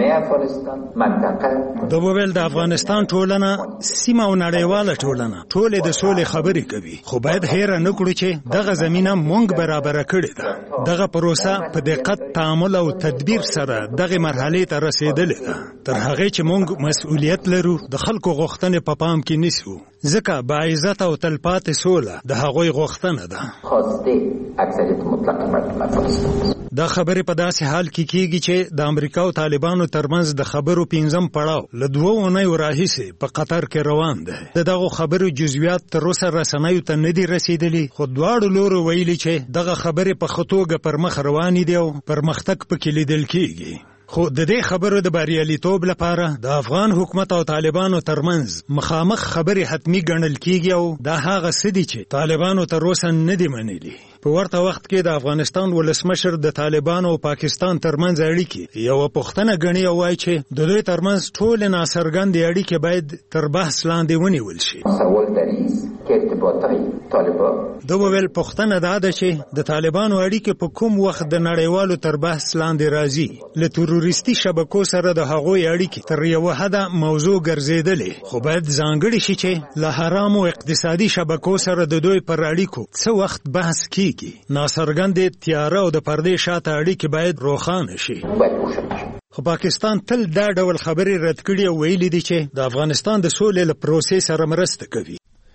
S5: د وویل د افغانستان ټولنه سیمه او نړیواله ټولنه ټولې د سولې خبرې کوي، خو باید هیره نه کړو چې دغه زمینه مونږ برابره کړې ده. دغه پروسه په دقت، تعامل او تدبیر سره دغه مرحلې ته رسیدلې ده. تر هغه چې مونږ مسؤلیت لرو د خلکو غوښتنې په پام کې نیسو، ځکه باعزته او تلپاتې سوله د هغوی غوښتنه ده. دا خبرې په داسې حال کې کیږي چې د امریکا او طالبانو ترمنځ د خبرو پنځم پړاو له دوه اونیو راهیسې په قطر کې روان دی. د دغو خبرو جزئیات تر اوسه رسنیو ته نه دي رسیدلي، خو دواړو لورو ویلي چې دغه خبرې په ښه توګه پر مخ روانې دي او پرمختګ پکې لیدل کیږي. خو د دې خبرو د بریالیتوب لپاره د افغان حکومت او طالبانو ترمنځ مخامخ خبرې حتمی ګڼل کیږي او دا هغه څه دي چې طالبانو تر اوسه نه دي منلي. په ورته وخت کې د افغانستان ولسمشر د طالبانو او پاکستان ترمنځ اړیکې یو پوښتنه ګڼي او وایي چې د دوی ترمنځ ټول ناڅرګندې اړیکې باید تر بحث لاندې ونیول شي. د وویل پوښتنه دا ده چې د طالبانو اړیکې په کوم وخت د نړیوالو تر بحث لاندې راځي. له تروریستي شبکو سره د هغوی اړیکې تر یوه حده موضوع ګرځېدلې، خو باید ځانګړي شي چې له حرامو اقتصادي شبکو سره د دوی پر اړیکو څه وخت بحث کیږي. ناڅرګندې تیاره او د پردې شاته اړیکې باید روښانه شي. خو پاکستان تل دا ډول خبرې رد کړي او ویلي دي چې د افغانستان د سولې له پروسې سره مرسته کوي.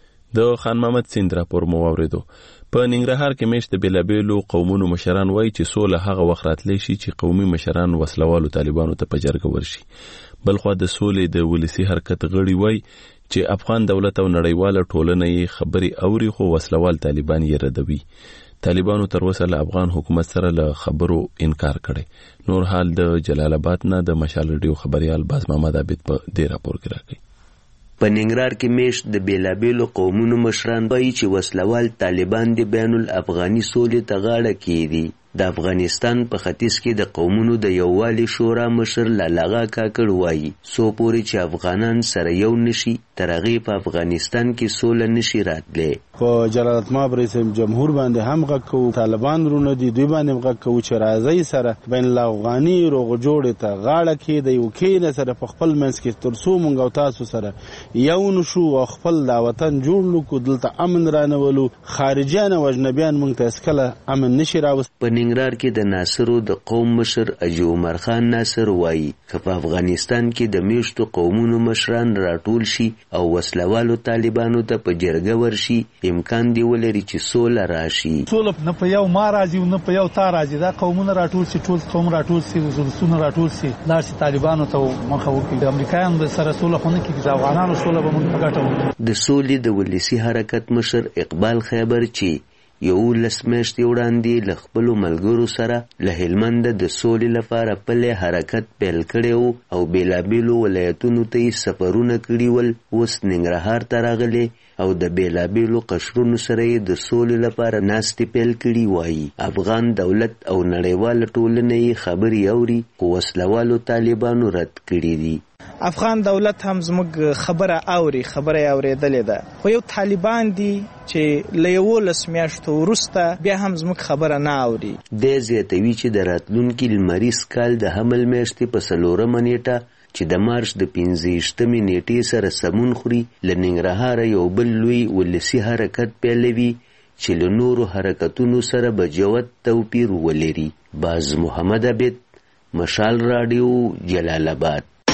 S1: د خان محمد سیند راپور مو واورېدو. په ننګرهار کې مېشت بېلابېلو قومونو مشران وایي چې سوله هغه وخت راتلی شي چې قومي مشران وسلوالو طالبانو ته په جرګه ورشي. بلخوا د سولې د ولسي حرکت غړي وایي چې افغان دولت او نړیواله ټولنه یې خبرې اوري، خو وسلوال طالبان یې ردوي. طالبانو تر اوسه له افغان حکومت سره له خبرو انکار کړی. نور حال د جلال آباد نه د مشال ریډیو خبريال باز محمد عابد په دې راپور کې راکړي.
S6: په ننګرهار کې میشت د بیلابیلو قومونو مشران وایي چې وسلوال طالبان د بین الافغاني سولې ته غاړه کیږي. د افغانستان په ختیځ کې د قومونو د یووالي شورا مشر لالاغا کاکړ وایي څو پورې چې افغانان سره یو نشي تر هغې په افغانستان کې سوله نشي راتلی.
S9: په جلالتمآب رئیس جمهور باندې هم غږ کوو، طالبان رونه دي دوی باندې هم غږ کوو چې راځئ سره بین الافغاني روغ جوړې ته غاړه کېږدئ، وکښېنه سره په خپل منځ کې تر څو موږ او تاسو سره یو نشو او خپل دا وطن جوړ نکړو، دلته امن رانولو. خارجیان او اجنبیان موږ ته هېڅکله امن نشي راوست.
S6: په ننګرهار کې د ناصرو د قوم مشر اجي عمر خان ناصر وایي که په افغانستان کې د میشتو قومونو مشران راټول شي او وسلوالو طالبانو ته په جرګه ورشي، امکان دی ولري چې سوله راشي.
S25: سوله نه په یو ما راځي او نه په یو تا راځي. دا قومونه راټول شي، ټول قوم راټول شي، ولسونه راټول شي، لاړ شي طالبانو ته مخه وکړي. د امریکایانو سره سوله خو نه کېږي، د افغانانو سوله به موږ په ګټه وکړو.
S6: د سولې د ولسي حرکت مشر اقبال خیبر چې یولس میاشتې وړاندې له خپلو ملګرو سره له هلمند د سولې لپاره پلی حرکت پیل کړی و او بېلابېلو ولایتونو ته یې سفرونه کړي ول، اوس ننګرهار ته راغلی او د بېلابېلو قشرونو سره یې د سولې لپاره ناستې پیل کړي. وایي افغان دولت او نړیواله ټولنه یې خبرې اوري، خو وسلوالو طالبانو رد کړي دي.
S26: افغان دولت هم زموږ خبره اوري، خبره یې اورېدلې ده، خو یو طالبان دي چې له یولس میاشتو وروسته بیا هم زموږ خبره نه اوري.
S6: دی زیاتوي چې د راتلونکي لمریز کال د حمل میاشتې په څلورمه نیټه چې د مارچ د پنځه ویشتمې نیټې سره سمون خوري له ننګرهاره یو بل لوی ولسي حرکت پیلوي چې له نورو حرکتونو سره به جوت توپیر ولري. باز محمد عابد، مشال راډیو، جلال آباد.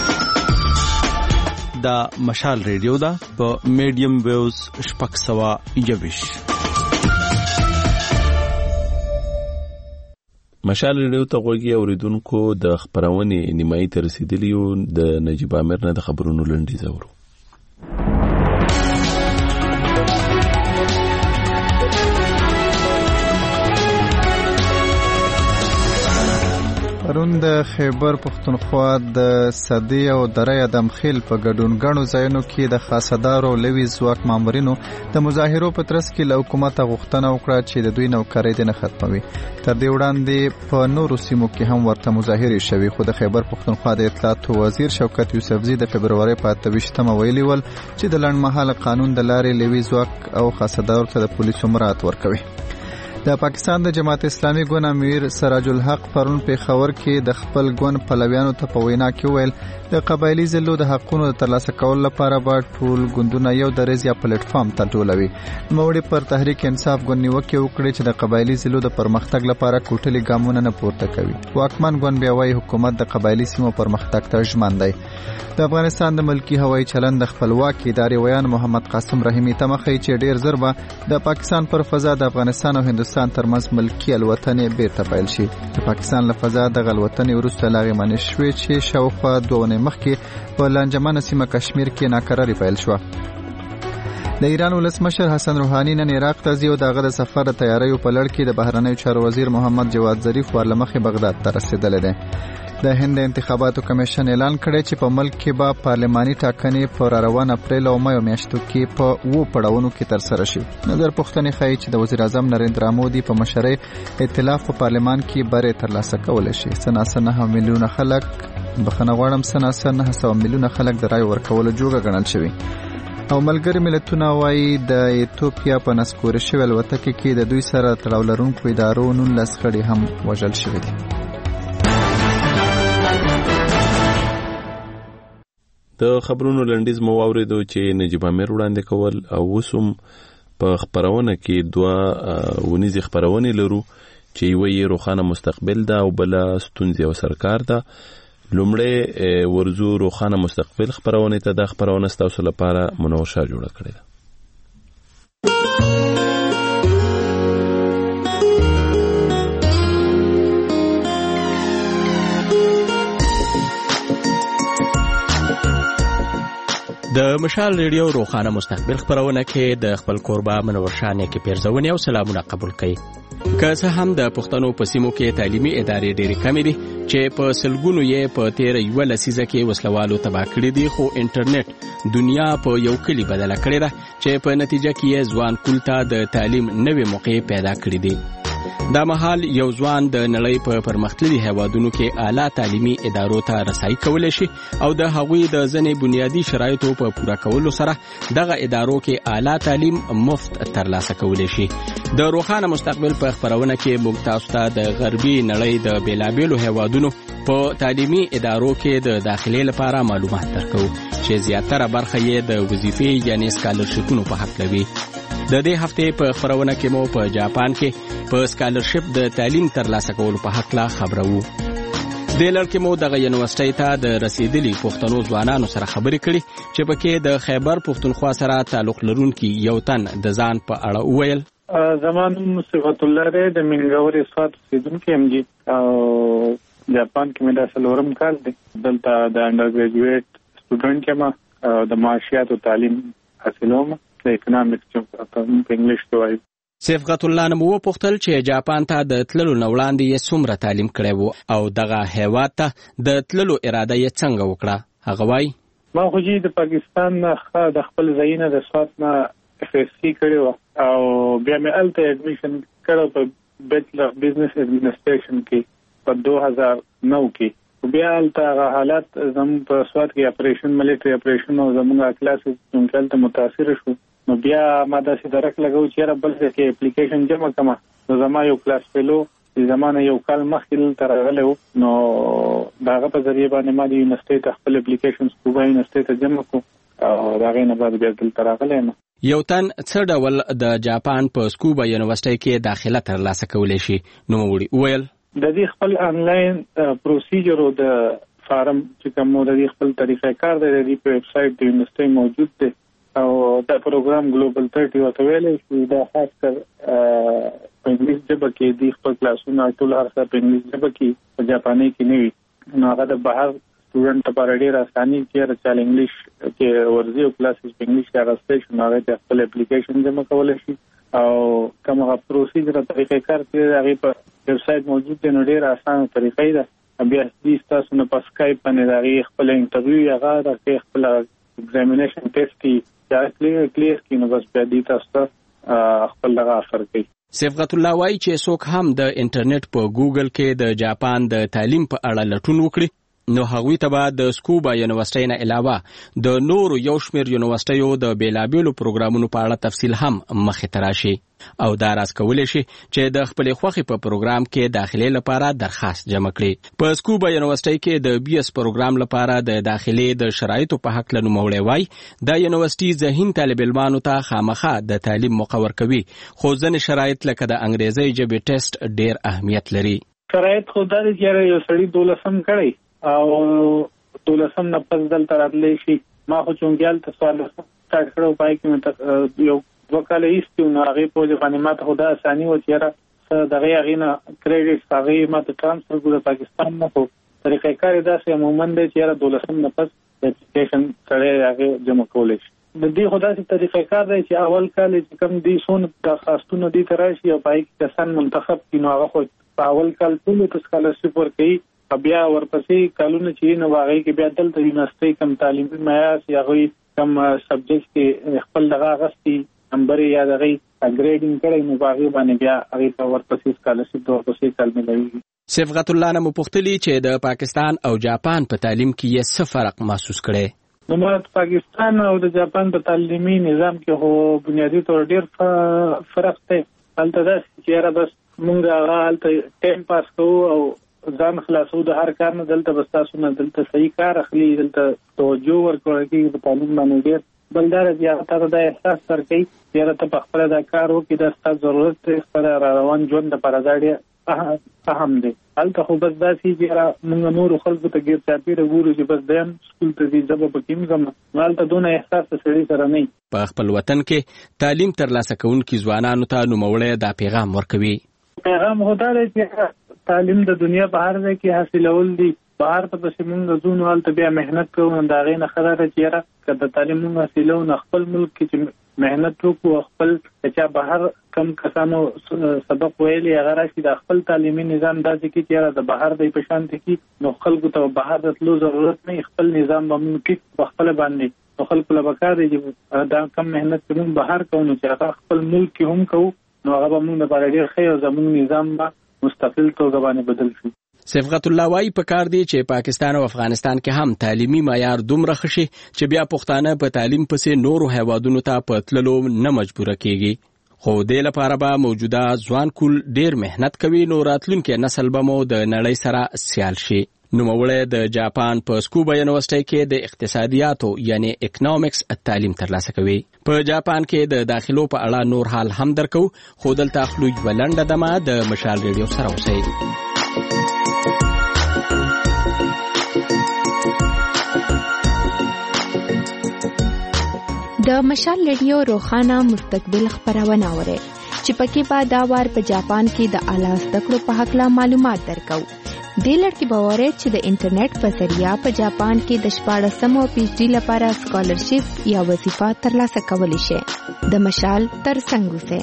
S3: دا مشال ریډیو دا په میډیم ویوز شپږ سوه یویش.
S1: مشال ریډیو ته غوږی اوریدونکو د خبرونې نیمایي ته رسیدلی یو د نجیب امیر نه د خبرونو لنډیز اورو.
S2: پرون د خیبر پښتونخوا د صدی او دره ادمخیل په ګډون غنو ځایونو کې د خاصدارو لوی ځواک مامورینو د مظاهرو په ترڅ کې له حکومت غوښتنه وکړه چې د دوی نوکرۍ دې نه ختموي. تر دې وړاندې په نورو سیمو کې هم ورته مظاهرې شوې، خو د خیبر پښتونخوا د اطلاعاتو وزیر شوکت یوسفزي د فبرवरी په اته ویشتمه ویلي ول چې د لنډمهاله قانون د لارې لوی ځواک او خاصدارو ته د پولیسو مراعات ورکوي. د پاکستان د جماعت اسلامي ګوند امیر سراج الحق پرون په خبر کې د خپل ګوند پلویانو ته په وینا کې ویل د قبایلی ضلعو د حقونو د ترلاسه کولو لپاره به ټول ګوندونه یو درز یا پلیټ فارم ته ټولوي. نوموړي پر تحریک انصاف ګوند نیوکه وکړه چې د قبایلی ضلعو د پرمختګ لپاره کوټلي ګامونه نه پورته کوي. واکمن ګوند بیا وايي حکومت د قبایلی سیمو پرمختګ ته ژمن دی. د افغانستان د ملکی هوایي چلند د خپلواک ادارې ویان محمد قاسم رحیمی تمخې چې ډیر زر به د پاکستان پر فضا د افغانستان او هندستان ترمنځ ملکی الوتنې بیرته پیل شي. د پاکستان له فضا د غلوتنې وروسته لاغې منې شوې چې شاوخوا دوه اونۍ مخکې په لانجمنه سیمه کشمیر کې ناکراري پیل شوه. د ایران ولسمشر حسن روحاني نن عراق ته ځي او دغه د سفر د تیاریو په لړ کې د بهرنیو چارو وزیر محمد جواد ظریف ورلمخې بغداد ته رسیدلی دی. د هند انتخاباتو کمیشن اعلان کړی چې په ملک کې به پارلماني ټاکنې په روان اپریل او مې میاشتو کې په وو پړاوونو کې ترسره شي. نظر پوښتنې ښیي چې د وزیر اعظم نریندرا مودي په مشرۍ ائتلاف په پارلمان کې بری ترلاسه کولی شي. سناسه نه میلیونه خلک بخنه غواړم سناسه نه سوه میلیونه خلک د رای ورکولو جوګه ګڼل شوي. او ملګری ملتونه وايي د ایتوپیا په نسکورې شوې الوتکې کې د دوی سره تړاو لرونکو ادارو نولس خړي هم وژل شوي دي.
S1: د خبرونو لنډیز مو واوریدو چې نجیب امیر وړاندې کول او وسوم په خبرونه کې دوه ونیزي خبرونه لرو چې یو یې روخانه مستقبل ده او بل ستونزې او سرکار ده. لومړی ورزو روخانه مستقبل خبرونه ته د خبرونه ستاسو لپاره منوشه جوړه کړې ده.
S4: د مشال ریډیو روخانه مستقبل خبرونه کې د خپل کوربه منورشانه کې پیرزونی او سلامونه قبول کړي. که څه هم د پښتنو په سیمو کې تعلیمي ادارې ډېرې کمې دي چې په سلګونو یې په تیر یو لسیزه کې وسلوالو تباه کړي دي، خو انټرنیټ دنیا په یو کلی بدله کړې ده چې په نتیجه کې یې ځوان کول ته د تعلیم نوې موقع پیدا کړې دي. دا مهال یو ځوان د نړۍ په پرمختللي هیوادونو کې اعلی تعلیمي ادارو ته رسایي کولی شي او د هغوی د ځینې بنیادي شرایطو په پوره کولو سره دغه ادارو کې اعلی تعلیم مفت ترلاسه کولی شي. د روخانه مستقبل په خبرونه کې موږ تاسو ته د غربي نړۍ د بیلابیلو هیوادونو په تعلیمي ادارو کې د داخلي لپاره معلومات درکو چې زیاتره برخه یې د وظیفې یعنی سکالرشپونو په حق لوي. د دې هفته په خبرونه کې مو په جاپان کې په سکالرشپ د تعلیم ترلاسه کولو په حق لا خبرو. د لړ کې مو د یونیورسيټي ته د رسیدلي پښتنو ځوانانو سره خبرې کړې چې پکې د خیبر پښتونخوا سره تعلق لرونکي یو تن د ځان په اړه وویل.
S20: زمان صفات الله د منګور اسفات سیدونکو ام جی او جاپان کې مې د سلورم کال دی. دلته د انډر ګریجویټ سټوډنټ یم د معاشيات او تعلیم حاصلوم د اکونومکس په انګلیش کې وایي.
S4: صفات الله نو وپوښتل چې جاپان ته د تللو نوړاندې یې څومره تعلیم کړی وو او دغه هیواد ته د تللو اراده یې څنګه وکړه. هغه وایي
S20: ما خو چې د پاکستان نه د خپل ځایونه د سوات نه اف اس سی کړو او بیا مې الته اډمیشن کړو په بیچلر بزنس ایڈمنسټریشن کې په دوه هزار نو کې. بیا الته حالات زموږ په سوات کې اپریشن ملټری اپریشن او زموږ کلاسز څنګه متاثر شو. نو بیا ما داسې درک لګو چې را بل ځای کې اپلیکیشن جمع کما. نو زما یو کلاس فیلو زمانه یو کال مخکې تر راغلی وو، نو داغه په ذریعہ باندې ما د یونیورسيټي ته خپل اپلیکیشن سکوبا یونیورسيټي ته جمع کو او داغه نه بعد بیا دلته راغلی. نو
S4: یو تن څه ډول د جاپان په سکوبا یونیورسيټي کې داخله ترلاسه کولی شي؟ نو وړي ویل
S20: د دې خپل انلاین پروسیجر او د فارم چې کوم د خپل طریقې کار دی د په ویب سټ د یونیورسيټي موجود دی او دا پروګرام ګلوبل ثلاثين وته ویلې چې دا خاص کر په انګلیسي ژبه کې د خپل کلاسونو ټول هر څه په انګلیسي ژبه کې په جاپاني کې نه وي نو هغه د بهر سټوډنټ لپاره ډېر اساني چې راځي انګلیش کې ورزي او کلاسز په انګلیش کې راځي چې هغه د خپل اپلیکیشن جمع کولای شي او کومه پروسیجر طریقې کار چې هغه په ویب سټ موجود دی نو ډېر اسانه طریقې ده بیا د تاسو نه په اسکایپ باندې هغه خپل انټرویو هغه د خپل ایگزامینیشن ټیسټ کې دا کلیر کلیر کې نو بس په دې تاسو خپل لغه اثر کوي.
S4: صبغت الله وايي چې څوک هم د انټرنیټ په ګوګل کې د جاپان د تعلیم په اړه لټون وکړي نو هغوی ته به د سکوبا یونیورسيټي نه علاوه د نورو یو شمېر یونیورسيټیو د بیلابېلو پروګرامونو په اړه تفصیل هم مخې ته راشي او دا راز کولی شي چې د خپلې خوښې په پروګرام کې داخلي لپاره درخواست جمع کړي. په سکوبا یونیورسيټي کې د بي اس پروګرام لپاره د داخلي د شرایطو په حق له نوموړی وایي دا یونیورسيټي ذهین طالب علمانو ته خامخا د تعلیم مقرر کوي خو ځینې شرایط لکه د انګریزي ژبې ټیسټ ډېر اهمیت لري.
S20: شرایط خو دا دي چې یو سړی دولسم کړی او دولسم نه پس دلته راتلی شي ما خو چونګیال ته سوال سټارټ کړو پای کې یو وکاله ایستو نو هغه په ځای باندې ماته خدا اساني و چې دغه هغه نه کریډټ هغه ماته ترانسفر کړو پاکستان نه خو طریقې کار دا چې عموما د چې دولسم نه پس اپلیکیشن سره هغه جمع کول شي د دې خدا چې طریقې کار دی چې اول کال چې کم دي سون درخواستونه دي تراشي او پای کې کسان منتخب کینو هغه خو په اول کال ټول ته سکالرشپ ورکړي بیا ورپسې کالونه چې نو واغې کې بیا دلته یونیورسيټي کم تعلیمي معیار یا غوي کم سبجیکټ کې خپل دغه غستي نمبر یا دغه اګریډینګ کړي نو واغې باندې بیا هغه په ورپسې سکالرشپ ورپسې کال ملوي.
S4: صبغت الله نه مپختلی چې د پاکستان او جاپان په تعلیم کې یې څه فرق محسوس کړي
S20: نو د پاکستان او د جاپان په تعلیمي نظام کې هو بنیادی تور ډیر فرق دی. هلته دا چې را بس مونږ هغه هلته ټیم پاس کوو او ځان خلاصو د هر کار نه دلته بس تاسو نه دلته صحیح کار اخلي دلته توجه ورکول کېږي په تعلیم باندې ډېر بلدار بیا تاسو د احساس ورکړي چې ته په خپل دا کار وکړي د ستاسو ضرورت ته خپل روان ژوند لپاره دا ډېر اهم دی. هلته خو بس دا چې موږ نور خلکو ته ګیر چاپیره ګورو چې بس دیم سکول ته ځي زه به پکې ځم هلته دونه احساس سړي سره نه.
S4: په خپل وطن کې تعلیم ترلاسه کوونکي ځوانانو ته نوموړی دا پیغام ورکوي.
S20: پیغام هو دا دی چې تعلیم د دنیا په هر ځای کې حاصلول دي بهر ته پسې موږ ځو نو هلته بیا محنت کوو نو د هغې نه ښه ده چې یاره که د تعلیم موږ حاصلو نو خپل ملک کې چې محنت وکړو خپل چا بهر کم کسانو سبق ویلي هغه راشي د خپل تعلیمي نظام داسې کړي چې یاره د بهر دی په شان کې نو خلکو ته بهر د تلو ضرورت نه خپل نظام به موږ کې په خپله باندې نو خلکو له پکار دی چې دا کم محنت چې موږ بهر کوو نو چې هغه خپل ملک کې هم کوو نو هغه به موږ لپاره ډېر ښه او زموږ نظام به مستقل توګه باندې بدل شي.
S4: صبغت الله وايي په کار دی چې پاکستان او افغانستان کې هم تعلیمي معیار دومره ښه شي چې بیا پښتانه په تعلیم پسې نورو هیوادونو ته په تللو نه مجبوره کیږي خو دې لپاره به موجوده ځوان کول ډېر محنت کوي نو راتلونکي نسل به مو د نړۍ سره سیال شي. نوموړی د جاپان په سکوبا یونیورسيټي کې د اقتصادیاتو یعنی اکونومکس تعلیم ترلاسه کوي. په جاپان کې د داخلو په اړه نور حال هم درکو خو دلته خلوج ولنډه دمه د مشال ریډیو سره اوسئ.
S21: د مشال ریډیو روخانه مستقبل خبرونه اوري چې پکې به دا وار په جاپان کې د اعلی زده کړو په حق لا معلومات درکو. دې لړ کې به واره چې د انټرنیټ په ذریعہ په جاپان کې د شپاړسمو پی ایچ ډي لپاره سکالرشپ یا وظیفه ترلاسه کولی شي. د مشال تر څنګ اوسئ.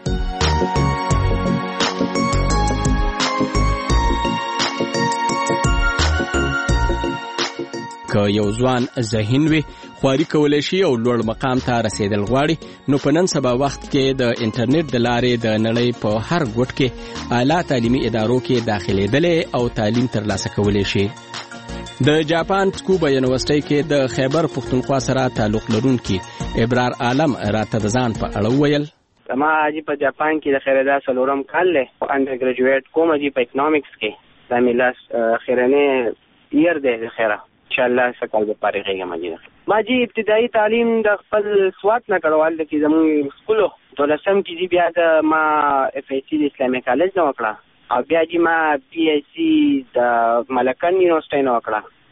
S4: که یو ځوان ذهین وي خواري کولی شي او لوړ مقام ته رسیدل غواړي نو په نن سبا وخت کې د انټرنیټ د لارې د نړۍ په هر ګوټ کې اعلی تعلیمي ادارو کې داخلېدلی او تعلیم ترلاسه کولی شي. د جاپان سکوبا یونیورسيټي کې د خیبر پښتونخوا سره تعلق لرونکي ابرار عالم راته د ځان په اړه وویل.
S7: ما اجي په جاپان کې د خیردا سلورم کال له انډر ګریجویټ کوم اجي په اکونومکس کې د میلاس خیرنه ایر ده خیره ان شاء الله سکال به پاره غیږه مجید ما جی ابتدایي تعلیم د خپل سوات نه کړوال د کې زموږ سکولو دولسم کې بیا د ما اف ای سی د اسلامي کالج نه وکړه او بیا جی ما پی ای سی د ملکن یونیورسيټي نه وکړه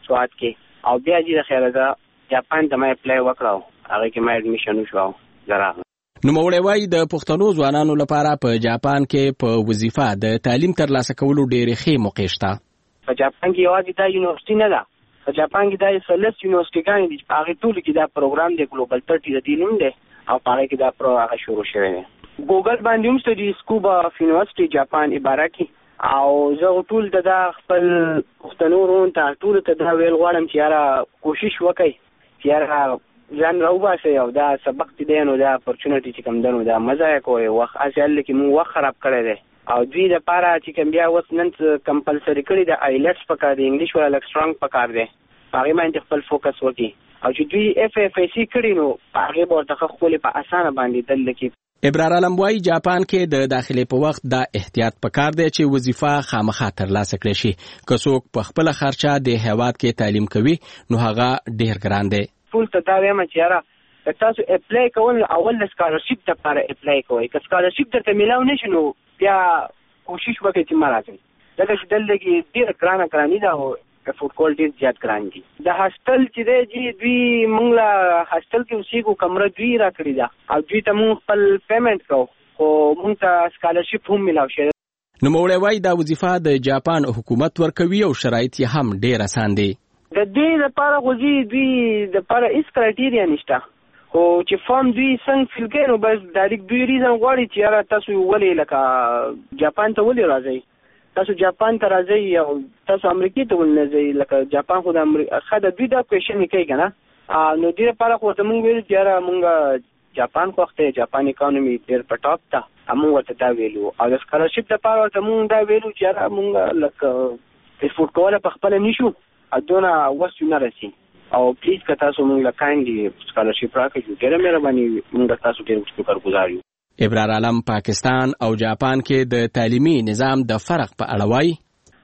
S7: سوات کې او بیا چې د خیره دا جاپان ته مې اپلای وکړو هغه کې مې اډمیشن وشو زراغ
S4: نو موري وای د پښتنو ځوانانو لپاره په جاپان کې په وظیفه د تعلیم ترلاسه کولو ډېرې ښې موقع شته.
S7: په جاپان کې یوازې دا یونیورسيټي نه ده، په جاپان کې دا سلس یونیورسيټيګان دي چې هغه ټول کې دا پروګرام دی ګلوبل ثلاثين د دې نوم دی او هغه کې دا پروګرام شروع شوی دی. ګوګل باندې هم ستدي سکوبا یونیورسيټي جاپان عبارتي او زه ټول د خپل پښتنو رون ته ټول ته دا ویل غواړم چې یاره کوشش وکړئ چې یاره ځان راوباسئ او دا سبق چې دی نو دا اپورچونټي چې کوم دی نو دا مزه یې کوئ. وخت اصل کې موږ وخت خراب کړی دی او دوی دپاره چې کوم بیا اوس نن کمپلسري کړي د آیلټس پکار دی، انګلیش والا لږ سټرانګ پکار دی، هغې باندې خپل فوکس وکړي او چې دوی اف اف ای سی کړي نو هغې به ورته ښکلې په اسانه باندې دلته کې.
S4: ابرار علم وایي جاپان کې د داخلي په وخت دا احتیاط پکار دی چې وظیفه خامخا ترلاسه کړی شي. که څوک په خپله خرچه د هیواد کې تعلیم کوي نو هغه ډېر ګران دی.
S7: ټول ته دا وایم چې یاره که تاسو اپلای کول اول د سکالرشپ دپاره اپلای کوئ، که سکالرشپ درته میلاو نه شي نو بیا کوشش وکړئ چې مه راځئ، ځکه چې دلته کې ډېره ګرانه ګراني ده او افورډ کول ډېر زیات ګران دي. د هاسټل چې دی چې دوی موږ له هاسټل کې اوسېږو کمره دوی را کړې ده او دوی ته موږ خپل پیمنټ کوو خو موږ ته سکالرشپ هم میلاو شوی.
S4: نوموړی وایي دا وظیفه د جاپان حکومت ورکوي او شرایط یې هم ډېر اسان دي.
S7: د دې لپاره خو دوی دپاره هېڅ کرایټیریا نشته، خو چې فارم دوی څنګه فیل کوي نو بس ډایرکټ دوی ریزن غواړي چې یاره تاسو ولې لکه جاپان ته ولې راځئ، تاسو جاپان ته راځئ او تاسو امریکې ته ولې نه ځئ، لکه جاپان خو د ښه د دوی دا کوېشن یې کوي که نه. نو دې لپاره خو ورته مونږ ویلو چې یاره مونږ جاپان خوښ دی، جاپان اکانومي ډېر په ټاپ ده، مونږ ورته دا ویلو او د سکالرشپ لپاره ورته مونږ دا ویلو چې یاره مونږ لکه افورډ کولی په خپله نشو دونه وس نه رسي او پلیز که تاسو مونږ له کاینډلي سکالرشپ راکړئ ډېره مهرباني مونږ تاسو ډېر شکرګزار یو.
S4: ابرار علم پاکستان او جاپان کې د تعلیمي نظام د فرق په اړه وایي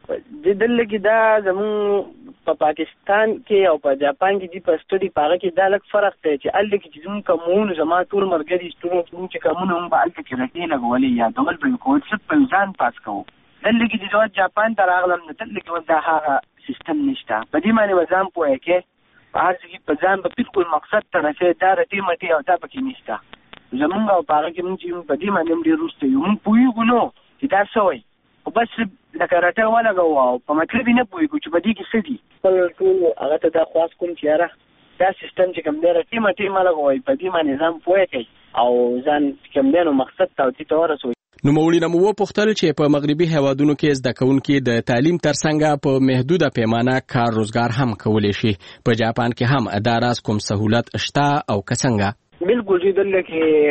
S7: د دلته کې دا زمونږ په پاکستان کې او په جاپان کې چې په سټډي په هغه کې دا لږ فرق دی چې هلته کې چې زمونږ کمونو زما ټول ملګري سټوډنټ زمونږ چې کمونه هم به هلته کې رټې لګولې یا ډول به یې کول صرف په ځان پاس کوو. دلته کې چې زه جاپان ته راغلم نو دلته کې اوس دا هغه سیستم نشته، په دې باندې به ځان پوهه کې په هر ځای کې په ځان به بالکل مقصد ته رسې دا رټې مټې او دا پکې نشته. زمونږ او په هغه کې مونږ چې په دې باندې هم ډېر وروسته یو، مونږ پوهېږو نو چې دا څه وایي خو بس لکه رټه ولګوو او په مطلب یې نه پوهېږو چې په دې کې څه دي. خپل ټول هغه ته دا خواست کوم چې یاره دا سیستم چې کوم دی رټې مټې مه لګوئ، په دې باندې ځان پوهه کوئ او ځان چې کوم دی نو مقصد ته او دې ته ورسوئ.
S4: نوموړي نه مو وپوښتل چې په مغربي هیوادونو کې زده کوونکي د تعلیم ترڅنګ په محدوده پیمانه کار روزګار هم کولی شي. په جاپان کې هم دا راز کوم سهولت شته او که څنګه؟
S7: بالکل چې دلته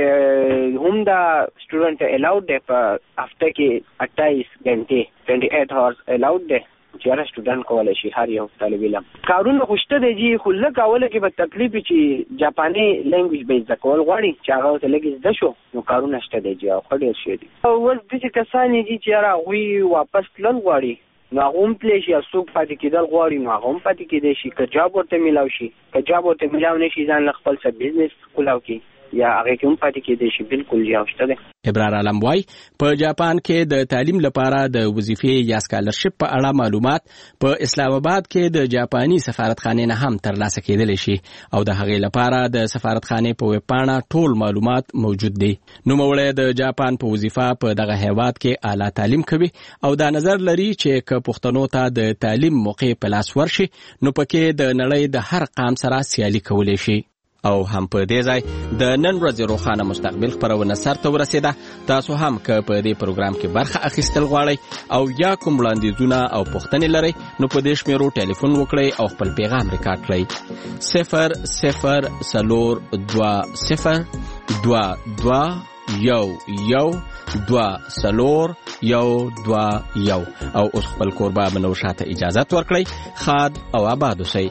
S7: کې هم دا سټوډنټ الاؤډ دی، په هفته کې اټایس غنټې ټوینټي ایټ هاورز الاؤډ دی چې هر سټوډنټ کولی شي، هر یو طالب علم. کارونه خو شته دی چې خو لږ اوله کې به تکلیف وي چې جاپاني لینګویج به زده کول غواړي چې هغه ورته لږ زده شو نو کارونه شته دی چې او ښه ډېر شوي دي. اوس داسې کسان دي چې یاره هغوی واپس تلل غواړي نو هغه هم تللی شي او څوک پاتې کېدل غواړي نو هغه هم پاتې کېدی شي، که جاب ورته میلاو شي، که جاب ورته میلاو نه شي ځان له خپل څه بزنس کولاو کړي یا هغه کې هم پاتې کېدی شي. بالکل یو شته دی.
S4: ابرار علم وایي په جاپان کې د تعلیم لپاره د وظیفې یا سکالرشپ په اړه معلومات په اسلام آباد کې د جاپاني سفارتخانې نه هم ترلاسه کېدلی شي او د هغې لپاره د سفارتخانې په ویب پاڼه ټول معلومات موجود دي. نوموړی د جاپان په وظیفه په دغه هیواد کې اعلی تعلیم کوي او دا نظر لري چې که پښتنو ته د تعلیم موقع په لاس ورشي نو پکې د نړۍ د هر قام سره سیالي کولی شي. او هم په دې ځای د نن ورځې روښانه مستقبل خپرونه سرته ورسېده. تاسو هم که په دې پروګرام کې برخه اخیستل غواړئ او یا کوم وړاندیزونه او پوښتنې لرئ نو په دې شمیرو ټلیفون وکړئ او خپل پیغام ریکارډ کړئ. صفر صفر څلور دوه صفر دوه دوه یو یو دوه څلور یو دوه یو. او اوس خپل کوربه منوشه ته اجازت ورکړئ. ښاد او آباد اوسئ.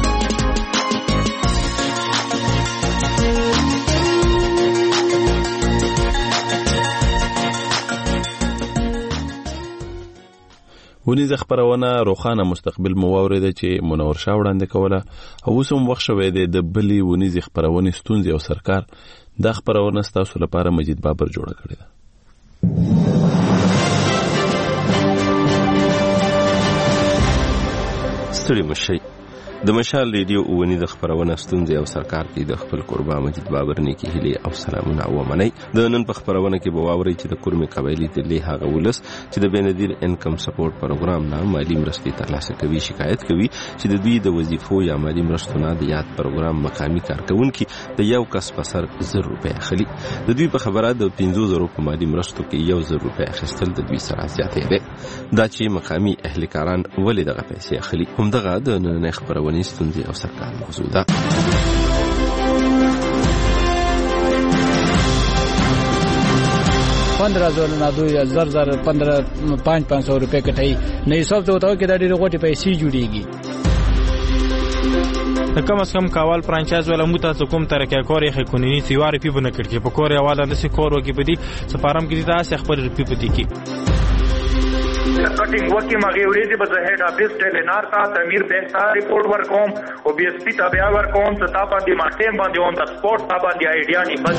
S1: ونیزه خپرونه روښانه مستقبل مو واورېده چې منور شاه وړاندې کوله او اوس هم وخت شوی دی د بلې ونیزې خپرونې ستونزې او سرکار. دا خپرونه ستاسو لپاره مجید بابر جوړه کړې ده.
S8: ستړي مشئ،
S1: د مشال ریډیو اونی د خبرونه ستونزې او سرکار کې د خپل قربا مجید بابر نیکی هلي او سلامونه او منی د نن په خبرونه کې بواوري چې د کورمي قبایلی د له هغه ولس چې د بنادر انکم سپورټ پروګرام نه مالی مرستې ترلاسه کوي شکایت کوي چې د دوی د وظیفو یا مالی مرستو نه د یاد پروګرام مقامی کارکونکو د یو کس په سر زر روپۍ اخلي. د دوی په خبره د پنځه زره په مالی مرستو کې یو زر روپۍ اخیستل د دوی سره زیاتې ده. دا چې مقامی اهلکاران ولې دغه پیسې اخلي همدغه د نن خبرونه ستونزې او سرکار موضوع ده.
S8: पंद्रह हजार ना दो हजार हजार पंद्रह पाँच पाँच सौ रुपए कटाई नहीं सब तो होता है कि दाड़ी रोटी पैसे जुड़ेगी.
S10: کم از کم کاوال فرانچایز ولا موتا کوم ترکه کاری خکونی سیوار پی بنه کړي په کور حواله د سی کور وکي بدی سفارم کې دا څه خبر پی پدی کی
S11: کټینګ وکي ماغي ورېدي به هډ افیس ټلنار تا تمیر بینک تا ریپورت ورکوم او بي اس پی تا بیا ورکوم ته تا باندې ماټیم باندې اون د سپورت تا باندې ایډیا نه بس.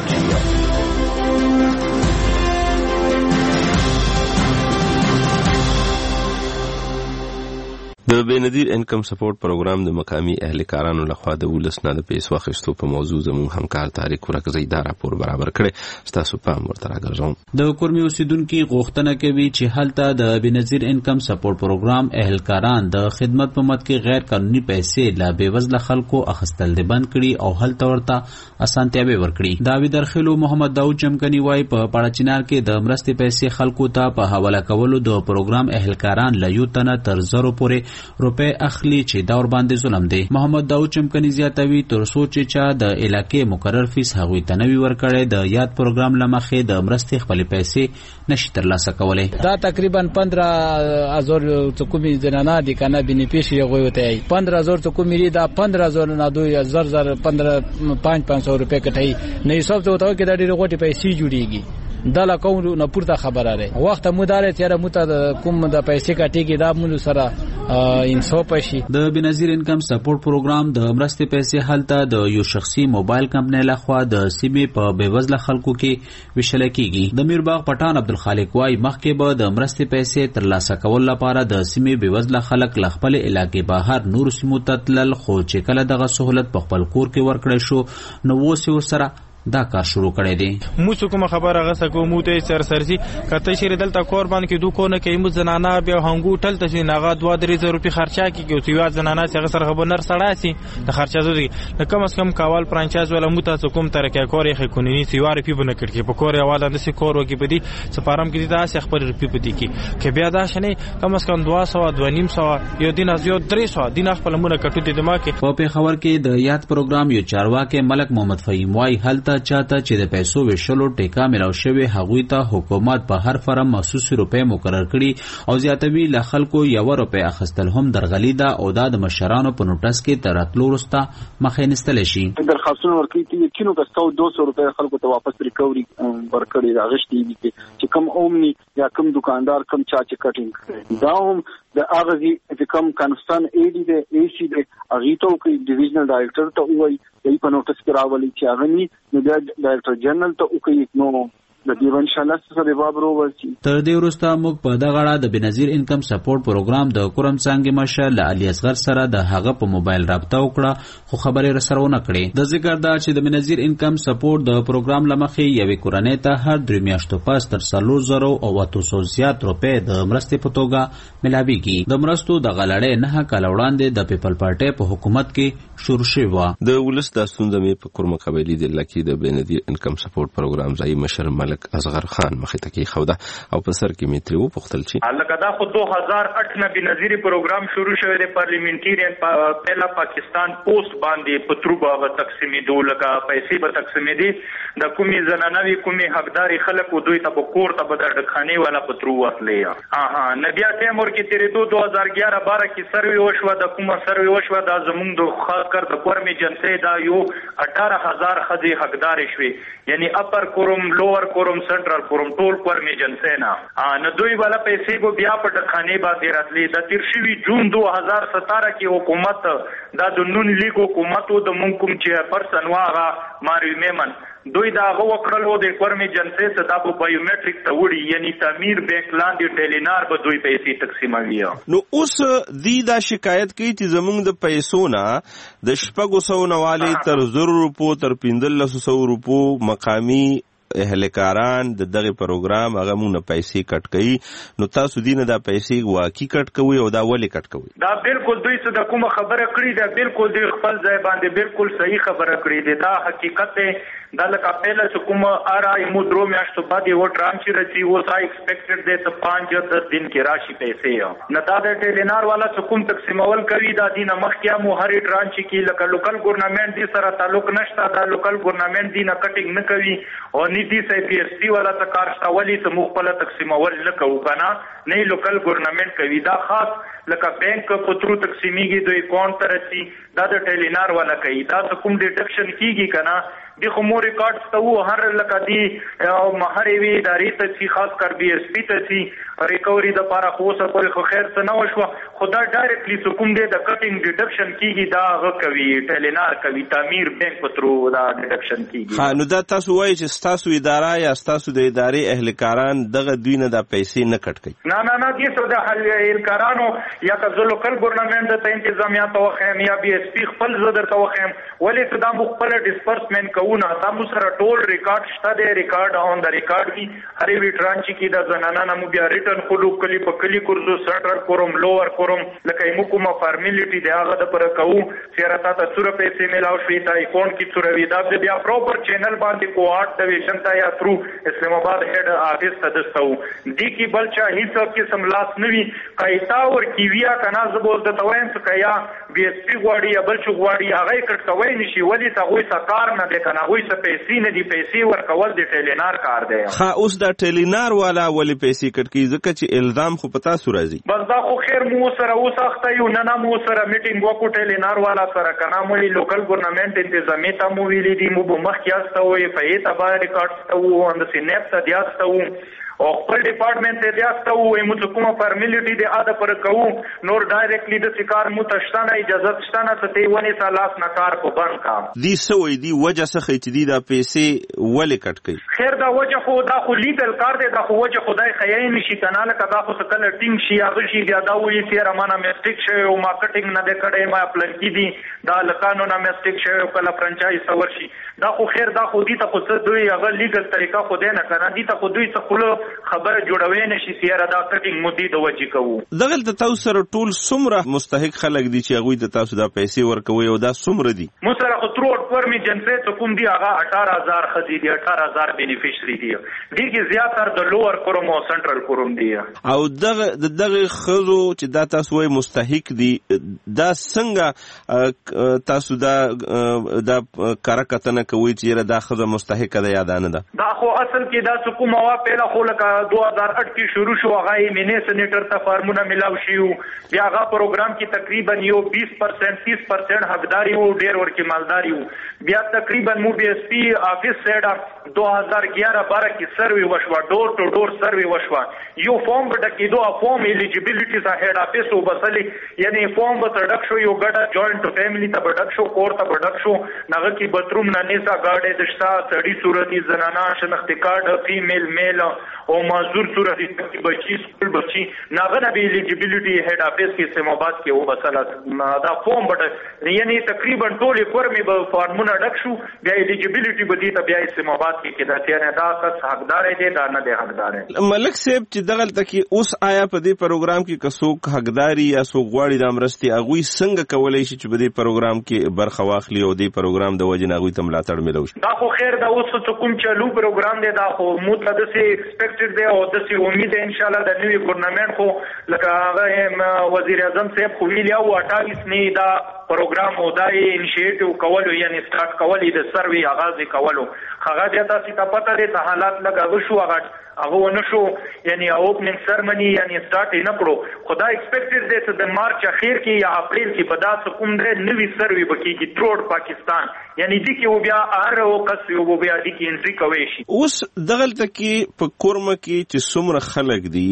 S1: د بنادر انکم سپورټ پروګرام د مقامی اهلکارانو لخوا د ولس نه د پیسو اخیستو په موضوع زموږ همکار طارق ورکزی دا راپور برابر کړي ستاسو پام ورته راګرځوم.
S12: د کورمي اوسیدونکو غوښتنه کوي چې هلته د بنادر انکم سپورټ پروګرام اهلکاران د خدمت په مد کې غیر قانوني پیسې لا بیوزله خلکو اخیستل د بند کړي او هلته ورته اسانتیاوي ورکړي. دا وی درخلو محمد داود چمکنی وای په پاړچینار کې د مرستې پیسې خلکو ته په حواله کولو د پروګرام اهلکاران له یو تنه تر زرو پورې روپے اخلي چې دا ور باندې ظلم دی. محمد داود چمکنی زیاتوي تر سوچ چې د علاقې مقرر فیس هغوی ته نوی ورکړي د یاد پروګرام لمخې د مرستې خپل پیسې نشي ترلاسه کولای.
S8: دا تقریبا پندرہ هزار کومي زنانه دي کنه بینیفیشری هغوی وته پندرہ هزار کومي دا پندرہ هزار نه دو هزار هزار پندرہ پانچ پانچ سو روپے کټای نه حساب ته وته کې د ډېر غوټي پیسې جوړيږي. دا لا کوم نه پورته خبره ده وخت مدارې تیار مته کوم د پیسې کټیږي دا مونږ سره انصاف شي.
S12: د بنظیر انکم سپورټ پروګرام د مرستې پیسې حالته د یو شخصي موبایل کمپنۍ لخوا د سیمې په بیوزله خلکو کې وشل کیږي. د میرباغ پټان عبدالخالق وای مخکې به د مرستې پیسې ترلاسه کول لپاره د سیمې بیوزله خلک ل خپل علاقې بهر نور سیمو ته تلل خو چې کله دغه سہولت په خپل کور کې ورکړی شو نو اوس یې ورسره دا کار شروع کړی دی.
S10: مو څه کوم خبره غسه کوم ته سر سرسي کته شری دلته قربان کې دوه کو نه کې مو زنانه بیا هنګو ټل ته ناغه دوه درې زره روپی خرچا کیږي او یو زنانه څنګه سره خبر نر سړاسي د خرچا زوري د کم از کم کاوال فرانچایز ولا مو ته کوم ترکه کاری خکونی سیوار پی بنه کړي په کور حواله د سی کور وکي بدی سفارم کې دا څه خبر روپی پدی کی کې بیا دا شنه کم از کم دو سو دو نیم سو یو دین از یو درې سو دین خپل مونږ کټو دي دماغ کې.
S12: په پیښور کې د یاد پروګرام یو چارواکي ملک محمد فهیم وای هلته چاته چې د پیسو وشلو ټیکا ملاو شوی هغوی ته حکومت په هر فرم مخصوص روپے مقرر کړي او زیاتوي له خلکو یو روپے اخستل هم درغلی ده او د مشرانو په نوټس کې تراتلو رستا مخې نستل شي.
S15: درخواستونه ورکړي چې کینو کستو دو سو روپے خلکو ته واپس ریکوري ورکړي راغشتي دي چې کم اومني یا کم دکاندار کم چا چې کټینګ دا هم د اغزي چې کم کانستان ای ډی د ای سی د اغیتو کې ډیویژنل ډایریکټر ته وایي دای په نوټس کې راولي چې هغه ني نو د ډایریکټر جنرال ته وکړي نو د دې ان شاء الله سره باب ورسي.
S12: تر دې وروسته موږ په دغه اړه د بنظیر انکم سپورټ پروګرام د کورم څنګه مشر علي اصغر سره د هغه په موبایل رابطه وکړه خو خبرې رسرونه کړې. د ذکر دا چې د بنظیر انکم سپورټ د پروګرام لمخې یوې کورنۍ ته هر درې میاشتو پس تر څلور زره او اته سوه زیات روپۍ د مرستې په توګه ملاويږي. د مرستو د غلړې نه کال وړاندې د پیپل پارټي په حکومت کې شروع شوی و.
S1: د ولس د ستونزې مې په کورم قبایلی د لکې د بنظیر انکم سپورټ پروګرام ځای مشر ملک اصغر خان مخې ته کې خوده او په سر کې میتري و پختل چی
S11: الکه دا خو دو هزار آٹھ نه بنظیر پروګرام شروع شوی دی پارلیمنټریان پهلا پاکستان پوسټ باندې پتروبا و تقسیمې دولکه پیسې به تقسیمې دي د کومي زنانوي کومي حقداري خلک دوی ته کور ته به د خاني والا پترو وصلې ها ها نبي تیمور کې تیرې دو دو هزار گیارہ بارہ کې سروي وشو د کومه سروي وشو د زمونږ د خاص کر د کورمي جنسي دا یو اٹھارہ هزار خدي حقدار شوي یعنی اپر کوروم لوور کوروم سنټرال کوروم ټول کورمي جنسي نه نه دوی والا پیسې به بیا په خاني باندې راتلې د تیر شوي جون دو هزار سترہ کې حکومت دا د نون لیګ حکومت د مونږ کوم چې پرسن واغه ماریو میمن دوی دا هغه وکړلو د کورمې جنسې څخه دا په بایومټریک ته وړي، یعنی تعمیر بینک لاندې ټیلینار به دوی پیسې تقسیموي.
S13: نو اوس دی دا شکایت کوي چې زمونږ د پیسو نه د شپږو سوو نه والې تر زرو روپو تر پنځلسو سوو روپو مقامي اهلکاران د دغه پروګرام هغه مونږ نه پیسې کټ کوي. نو تاسو دینه دا پیسې واقعي کټ کوي او دا ولې کټ کوي؟
S11: دا بالکل دوی څه د کومه خبره کړې ده، بالکل دوی خپل ځای باندې بالکل صحیح خبره کړې ده. دا حقیقت دی. دا لکه پهله چې کومه اره ایمو درو میاشتو بعد یو ټرانچ رسی و تا ایکسپیکټډ دی ته پانچ دس دن کې راشي پیسې. نه دا د ټیلینار والا چې کوم تقسیمول کوي دا دینه مخکې مو هرې ټرانچ کې لکه لوکل ګورنمنت دي سره تعلق نشته، دا لوکل ګورنمنت دي نه کټینګ نه کوي او نیتی سي پی ایس سی والا ته کار شته ولی ته مخبل تقسیمول نه کوو کنه، نه لوکل ګورنمنت کوي. دا خاص لکه بینک په ترو تقسیمیږي دوی اکاونټ ته رسی، دا د ټیلینار والا کوي. دا کوم ډیټکشن کیږي کنه دی خو مو ریکارډز ته وو هر لکه دی مهر وی ادارې ته چې خاص کر بی ایس پی ته چې ریکوري د پاره خو سره پورې خو خیر څه نه وشو. خدا ډایرکټلی څه کوم دی د کټینګ ډیډکشن کیږي دا هغه کوي ټیلینار کوي، تعمیر بینک په ترو دا ډیډکشن کیږي.
S13: ها نو دا تاسو وایي چې تاسو اداره یا تاسو د ادارې اهلکاران دغه دوی نه دا پیسې نه کټ کوي؟
S11: نه نه نه دي څه د اهلکارانو یا که لوکل ګورنمنت ته انتظامیات توخم یا بی ایس پی خپل زدر توخم ولې ته دا خپل ډیسپرسمنت کوي نه تاسو سره ټول ریکارډ شته دی، ریکارډ اون د ریکارډ کی هرې وی ټرانچ کی د زنانه نمو بیا ریټرن خلو کلی په کلی کورزو سنټر کوم لوور کوم لکه مو کومه فارمیلیټی دی هغه د پر کوو چې راته تاسو پیسې ملاو شوي تا اکاونټ کی څوره وی دا بیا پراپر چینل باندې کوارډ د ویشن تا یا تھرو اسلام آباد هډ افیس ته دستو دی کی بلچا هیڅ قسم لاس نوي کایتا ور کی ویا کنا زبول د توین څخه یا بی اس پی غواړي یا بل څه غواړي هغه کټ کوي نشي ولی تا غوي سکار نه دی کنه غوي څه پیسې نه دی، پیسې ورکول د ټیلینار کار دی.
S13: ها اوس دا ټیلینار والا ولی پیسې کټ کی ځکه چې الزام خو پتا سو راځي.
S11: بس دا خو خیر مو سره وسخته یو نه نه مو سره میټینګ وکړو ټیلینار والا سره کنه مو لوکل ګورنمنت انتظامیه ته مو ویلي دي مو مخ کیاسته وي په ایت ابا ریکارډز ته وو اند سینپ ته دیاسته وو او خپل ډپارټمنت ته دیاسته وو مو څه کومه فارمیلیټی دی اده پر کوو نور ډایرکټلی د شکار مو تشتانه اجازه تشتانه ته ونی سالاس نکار کو بند کا
S13: دی سوې دی وجه څخه چې دی دا پیسې ولې کټ کوي؟
S11: خیر دا وجه خو دا خو لیګل کار دی، دا خو وجه خدای خیای نشي کنه لکه دا خو څه کله ټینګ شي هغه شي بیا دا وایي چې رمانه میسټیک شوی او مارکیټینګ نه د کړې ما پلان کی دي دا لکانو نه میسټیک شوی او کله فرانچایز سور شي دا خو خیر دا خو دي ته خو څه دوی هغه لیګل طریقه خو دی نه کنه دي ته خو دوی څه خلو خبره جوړوي نشي سیاره دا کټینګ مودي د وجه کوو.
S13: دغه د تاسو سره ټول څومره مستحق خلک دي چې هغه د تاسو دا پیسې ورکوي او دا څومره دي؟
S11: مو سره خو تروټ پرمی جنسه ته کوم دی هغه اٹھارہ ہزار خدي دي اٹھارہ ہزار بینیفیشری دي دي کې زیاتره د لوور کوم او سنټرل کوم دي
S13: او دغه دغه خزو چې دا تاسو وای مستحق دي دا څنګه تاسو دا دا کارکتنه کوي چې دا خزه مستحق ده یا نه ده؟
S11: دا خو اصل کې دا کومه وا پیله خو لکه دو ہزار آٹھ کې شروع شو هغه مینه سېنیټر ته فارمونه ملاو شي بیا هغه پروګرام کې تقریبا یو بیس پرسنٹ تیس پرسنٹ حقداري وو ډیر ورکی مالداري وو بیا تقریبا مو بی ایس پی افیس سیډ دو ہزار گیارہ بارہ کې سروي وشوا ډور ټو ډور سروي وشوا یو فارم بټکی دو فارم الیجیبিলিټی ته هډ افیس وبسلی یعنی فارم به تړک شو یو ګډه جوائنٹ فیملی ته بډک شو کور ته بډک شو نغه کې باتروم نه نسا گاډه دشتا سړی صورتي زنانا شناختی کارت فیمیل میل او معذور صورت کې بچی سکول بچی ناغه نه به الیجیبিলিټی هډ افیس کې اسلام آباد کې و بسلا دا فارم بټ یعنی تقریبا ټول فورمي به فارمونه ډک شو بیا الیجیبিলিټی به دي ته بیا اسلام آباد کې کې دا تیانه دا کس حقدار دی دا نه دی حقدار.
S13: ملک صاحب چې دغه تکي اوس آیا په دې پروګرام کې کڅوک حقداري یا سو غواړي د امرستي اغوي څنګه کولای شي چې په دې پروګرام کې برخه واخلي او دې پروګرام د وجه نه اغوي تم لاټړ ملو شي؟
S11: دا خو خیر دا اوس څه کوم چالو پروګرام دی دا خو متعدد سي ایکسپیکټډ دی او د سي امید ان شاء الله د نوې ګورنمنت خو لکه هغه وزیر اعظم صاحب خو ویلی او اٹھائیس نه دا پروګرام او دای انیشیټیو کولو یعنی سٹارټ کولې د سروي آغاز کولو هغه د تاسو ته پته دي ته حالات لګا شو هغه هغه ونشو یعنی اوپننګ سرمنی یعنی سٹارټ نه کړو خدای ایکسپیکټډ دی چې د مارچ اخیر کې یا اپریل کې په داسې کوم درې نوې سروي بکیږي تروډ پاکستان یعنی دي کې و بیا ار او کس یو بیا دي کې انټری کوي شي.
S13: اوس دغه تکي په کورمه کې چې څومره خلک دي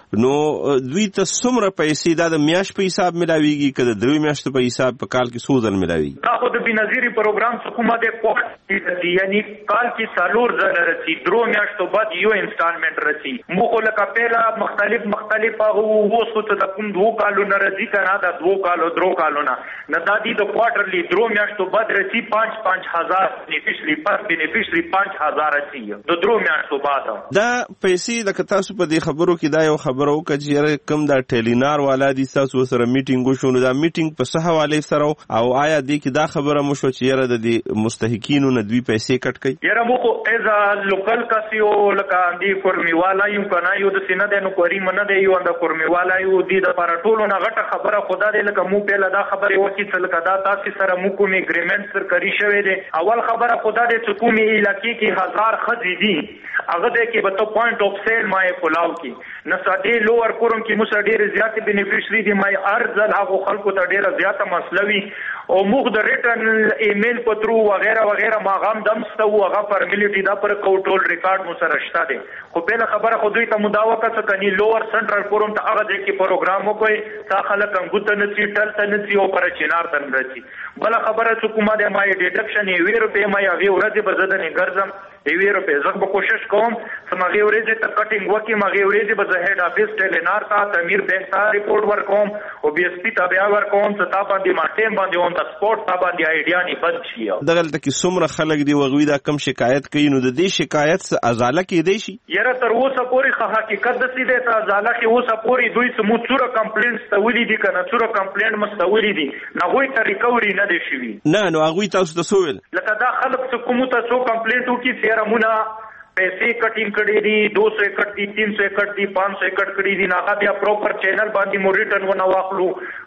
S13: نو دوی ته څومره پیسې دا د میاشت په حساب ملاویږي که د درې میاشتو په حساب په کال کې څو ځل ملاویږي؟
S11: دا خو د بېنظیري پروګرام څخه د کوښښ یعنی کال کې څلور ځله رسي، درو میاشتو بعد یو انسټالمنټ رسي. موږ خو لکه پیله مختلف مختلف هغه اوس خو ته د کوم دوو کالو نه راځي که نه، دا دوو کالو درو کالو نه نه دا دي د کوارټرلي درو میاشتو بعد رسي پانچ پانچ هزار بینیفیشري پر بینیفیشري پانچ هزار رسي د درو میاشتو بعد.
S13: دا پیسې لکه تاسو په دې خبرو کې دا یو خبره وکړه چې کوم دا ټیلینار والا دي تاسو سره میټینګ وشو، نو دا میټینګ په څه حواله سره او آیا دې کې دا خبره مو شو چې یاره د دې مستحقینو نه دوی پیسې کټ کوي؟
S11: یاره موږ خو ایز لوکل کس یو لکه دې کورمي والا یو که نه یو داسې نه دی نو کوري نه دی یو د کورمي والا یو دې دپاره ټولو نه غټه خبره خو دا دی لکه موږ پهله دا خبرې وکړي چې لکه دا تاسې سره موږ کوم اګریمنټ سره کړي شوی دی. اول خبره خو دا دی چې کومې علاقې کې هزار ښځې دي هغه دی کې به ته پوینټ آف سیل مای پلاو کې نه ساډې لوور کورم کې موږ ډېرې زیاتې بینیفیشري دي مای ارزل هغو خلکو ته ډېره زیاته مسله وي او موږ د ریټرن ایمیل په ترو وغیره وغیره ما هغه هم دم سته وو هغه فارمیلیټي دا پر کو ټول ریکارډ مو سره شته دی. خو پهله خبره خو دوی ته مو دا وکړه چې کني لوور سنټرل کورم ته هغه ځای کې پروګرام وکړئ تا خلک انګو ته نه ځي ټل ته نه ځي او پر چینار ته نه راځي. بله خبره چې کومه دی مای ډیډکشن یوې روپۍ ما هغې ورځې به زه دنې ګرځم یوې روپۍ زه به کوشش کوم چې هغې ورځې ته کټینګ وکړم هغې ورځې به زه هیډ افیس ټیلینار ته تعمیر بینک ته رپورټ ورکوم او بي اس پي ته بیا ورکوم چې تا باندې ما ټیم باندې اون د سپورټ تا باندې آیډیا نه بند شي.
S13: دغلته کې څومره خلک دي وغوي دا کم شکایت کوي نو د دې شکایت څه ازاله کېدی شي؟
S11: یاره تر اوسه پورې خو حقیقت داسې دی چې ازاله کې اوسه پورې دوی څه مو څوره کمپلینټ ستولي دي که نه څوره کمپلینټ مو ستولي دي نه هغوی ته ریکوري نه دی شوي.
S13: نه نو هغوی تاسو ته څه ویل؟
S11: لکه دا خلک چې کومو ته څو کمپلینټ وکړي چې یاره مونه پیسې کټینګ کړي دي دو سو ایکڑ دي تین سو ایکڑ دي پانچ سو ایکڑ کړي دي هغه بیا پروپر چینل باندې مو ریټرن ونه واخلو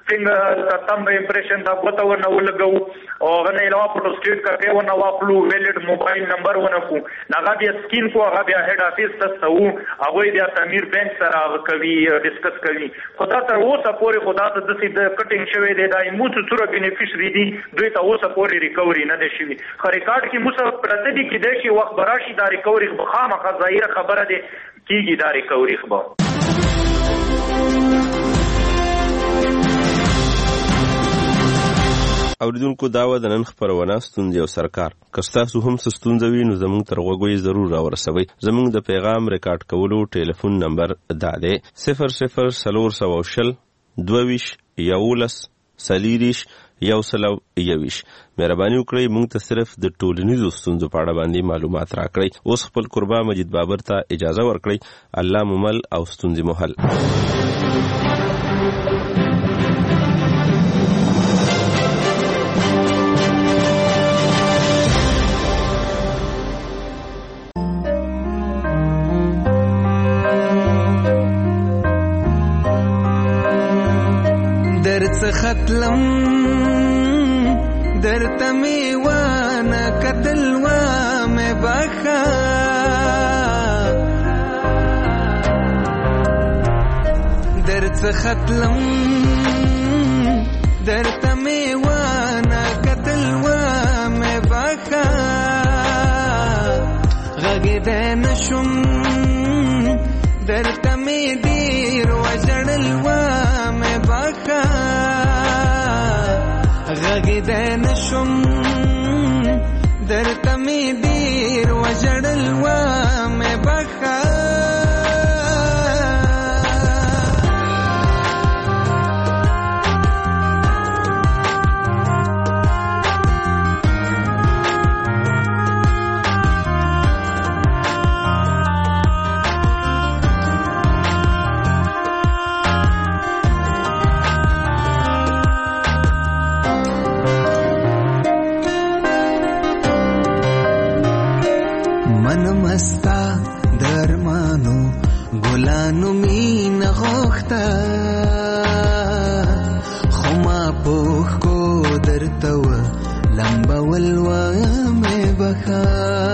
S11: څنګه تم امپریشن دا غوته ونه ولګو او هغه نه علاوه فوټو سټیټ کاپي ونه واخلو ویلیډ موبایل نمبر ونه کو هغه بیا سکین کو هغه بیا هیډ افیس ته سو هغه بیا تعمیر بینک سره کوي ډیسکس کوي. خدا تر اوسه پورې خدا ته د سید کټینګ شوی دی دا مو څوره بینیفیشري دي دوی ته اوسه پورې ریکوري نه دی شوی. خو ریکارډ کې مو سره پرته دي کې دی شي وخت براشي دا ریکوري خامخا ظاهره خبره دی کیږي دا ریکوري خبر.
S13: اوریدونکو دا و د نن خپرونه ستونزې او سرکار که ستاسو هم څه ستونزه وي نو زموږ تر غوږو یې ضرور راورسوئ. زموږ د پیغام ریکارډ کولو ټلیفون نمبر دا دی صفر صفر څلور سوه شل دوه ویشت یولس څلېرویشت یو سل او یویشت. مهرباني وکړئ موږ ته صرف د ټولنیزو ستونزو په اړه باندې معلومات راکړئ. اوس خپل قربا مجید بابر ته اجازه ورکړئ. الله مو مل او ستونزې مو حل.
S14: ختلم درته می وانه کتل و مې بخا درته ختلم درته می وانه کتل و مې بخا غږېدی نشم درته می ډېر وژړل و مې بخا غږېدی نشم درته مې ډېر وژړل و مې بخا ګلانو مینه غوښته خو ما پوښ کو درته و لمبول و مې بخا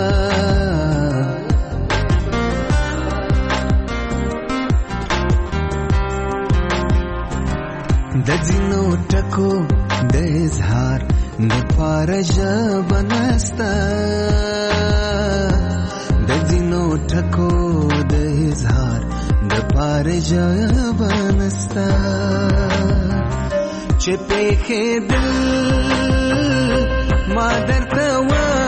S14: د ځینو ټکو د اظهار دپاره ژبه نسته د ځینو ټکو د اظهار دپاره بار جوابانستا چې په کې دل ما درته